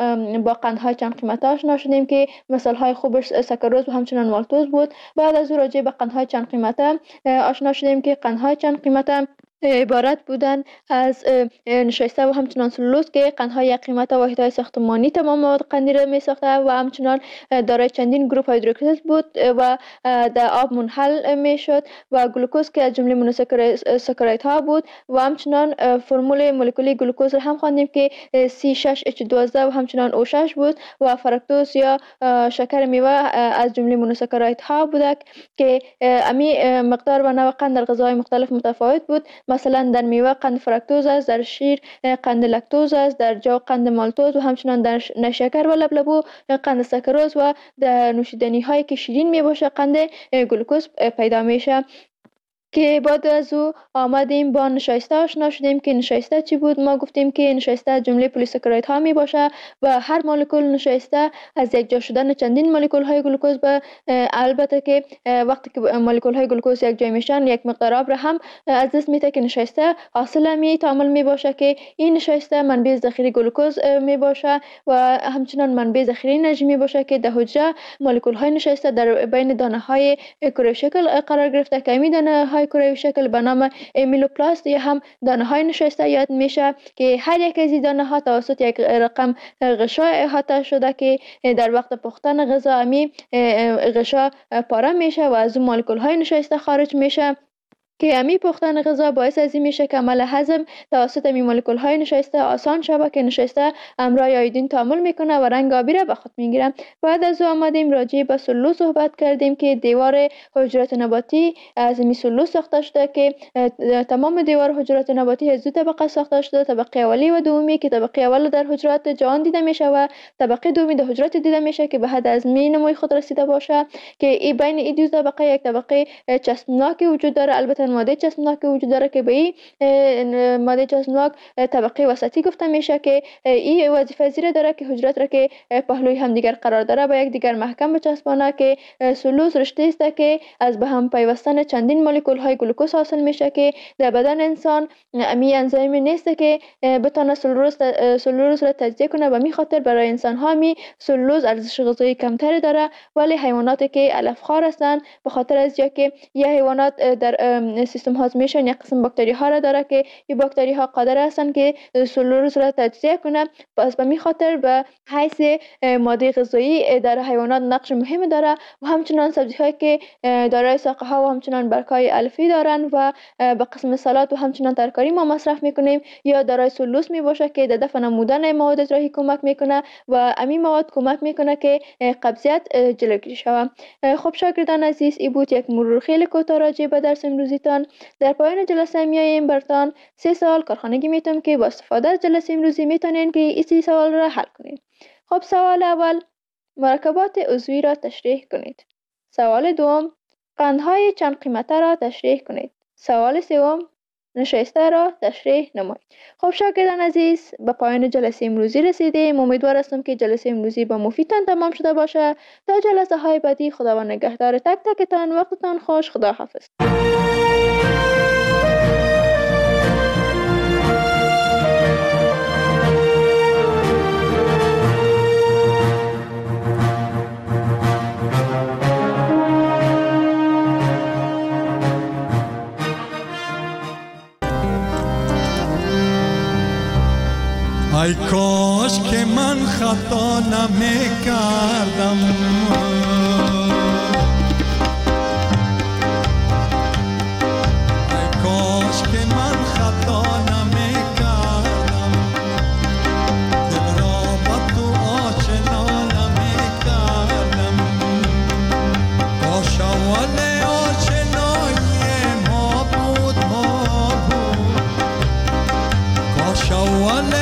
با قندهای چند قیمته آشنا شدیم که مثال های خوبش سکروز و همچنان مالتوز بود. بعد از او راجع به قندهای چند قیمته آشنا شدیم که قندهای چند قیمته عبارت بودند از نشایسته و همچنان سلولوز که قندهای قیمت و واحدهای ساختمانی تمام مواد قندی را می ساخته و همچنان دارای چندین گروپ هیدروکسید بود و در آب منحل می شد و گلوکوز که از جمله مونوساکاریدها بود و همچنان فرمول مولکولی گلوکوز را هم خواندیم که C6H12 و همچنان O6 بود و فرکتوز یا شکر میوه از جمله مونوساکاریدها بوده که امی مقدار و نوع قند در غذاهای مختلف متفاوت بود. مثلا در میوه قند فرکتوز است، در شیر قند لاکتوز است، در جو قند مالتوز و همچنان در نشکر و لبلبو قند ساکاروز و در نوشیدنی هایی که شیرین می باشه قند گلوکوز پیدا میشه. که بعد از او آمدیم با نشایسته آشنا شدیم که نشایسته چی بود. ما گفتیم که نشایسته جمله پلیساکاراید ها می باشه و هر مولکول نشایسته از یک جا شدن چندین مولکول های گلوکوز به البته که وقتی که مولکول های گلوکوز یک جای میشن یک مقدار آب را هم از دست میده که نشایسته حاصل می تعامل می باشه که این نشایسته منبع ذخیره گلوکوز می باشه و همچنان منبع ذخیره انرژی می باشه که در حجره مولکول های نشایسته در بین دانه های کره شکل قرار گرفته که می دانه های کره شکل به نام امیلوپلاست یا هم دانه های نشایسته یاد میشه که هر یک از این دانه ها توسط یک رقم غشا احاطه شده که در وقت پختن غذا امی غشا پاره میشه و از اون مولکول های نشایسته خارج میشه که امی پختن غذا باعث از این میشه که عمل هضم توسط می مولکول های نشایسته آسان شود که نشایسته امرای آیودین تعامل میکنه و رنگ آبی را به خود میگیره. بعد از او آمدیم راجع به سلولوز صحبت کردیم که دیوار حجرات نباتی از می سلولوز ساخته شده که تمام دیوار حجرات نباتی از دو طبقه ساخته شده، طبقه اولی و دومی که طبقه اول در حجرات جوان دیده میشه و طبقه دومی در حجرات دیده میشه که به حد از می نموی خود رسیده باشه که ای بین این دو طبقه یک طبقه چسبناکی وجود داره. البته ماده چسبناک وجود داره که به این ماده چسبناک طبقه وسطی گفته میشه که این وظیفه زیر داره که حجرات را که پهلوی همدیگر قرار داره با یک دیگر محکم بچسبانه که سلولوز رشته است که از به هم پیوستن چندین مولکول های گلوکوز حاصل میشه که در بدن انسان امی انزیمی نیست که بتونه سلولوز را تجزیه کنه و می خاطر برای انسان ها می سلولوز ارزش غذایی کمتری داره، ولی حیواناتی که علف خوار هستند به خاطر از که یه حیوانات در سیستم هاضمه‌شان یک قسم باکتری ها را داره که این باکتری ها قادر هستند که سلولوز را تجزیه کنه. پس به می خاطر به حیث ماده غذایی در حیوانات نقش مهم داره و همچنان سبزی هایی که دارای ساقه ها و همچنان برگ‌های الفی دارن و به قسم سالاد و همچنان ترکاری ما مصرف میکنیم یا دارای سلولوز می باشه که در دفع نمودن مواد اجراحی کمک میکنه و امی مواد کمک میکنه که قبضیت جلوگیری شود. خب شاگردان عزیز، این بود یک مرور خیلی کوتاه راجع به درس امروزیتان. در پایان جلسه میایم براتان 3 سوال کارخانگی میتونم که با استفاده از جلسه امروزی میتونین که این 3 سوال را حل کنید. خب سوال اول، مرکبات عضوی را تشریح کنید. سوال دوم، قندهای چند قیمته را تشریح کنید. سوال سوم، نشایسته را تشریح نمایید. خب شاگردان عزیز، به پایان جلسه امروزی رسیدیم. امیدوار هستم که جلسه امروزی با مفیدتان تمام شده باشه. تا جلسه های بعدی خداوند نگهدار تک تکتان. وقتتان خوش. خدا حافظ. ای کاش که من خطا نمی کردم، ای کاش که من خطا نمی کردم، دل را با تو آشنا نمی کردم. کاش اول آشنایی ما بود، کاش اول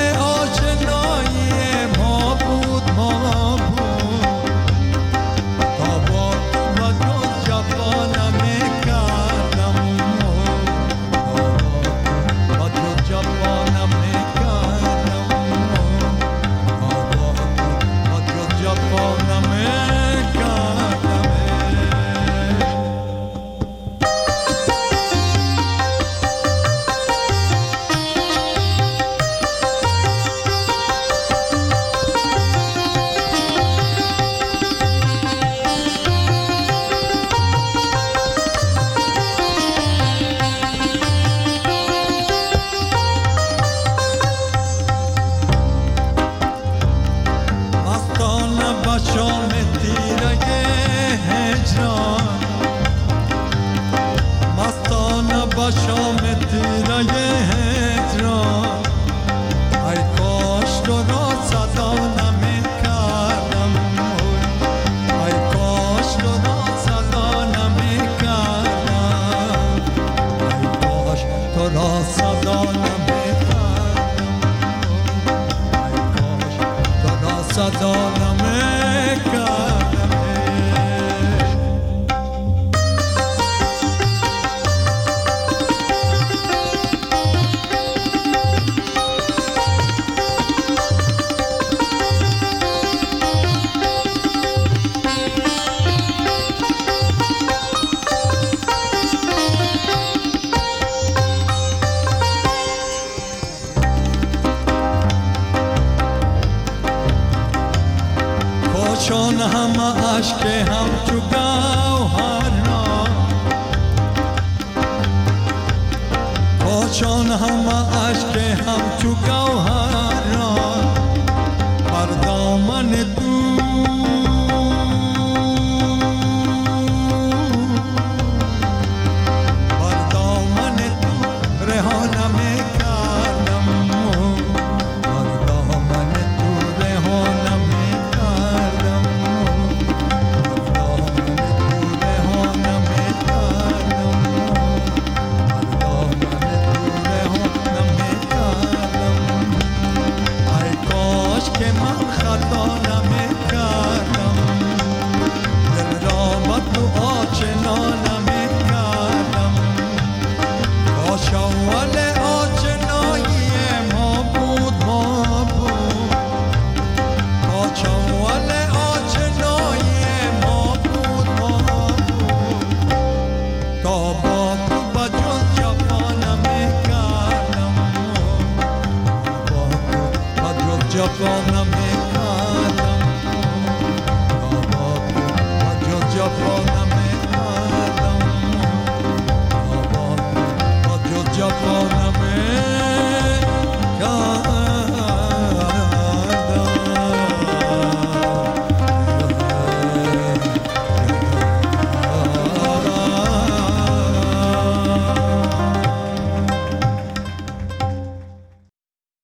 صدا نمیکردم. چون همه عشق همچو گوهران، چون همه عشق همچو گوهران، بر دامن تو رها نمیکردم، بر دامن تو رها نمیکردم. جوانم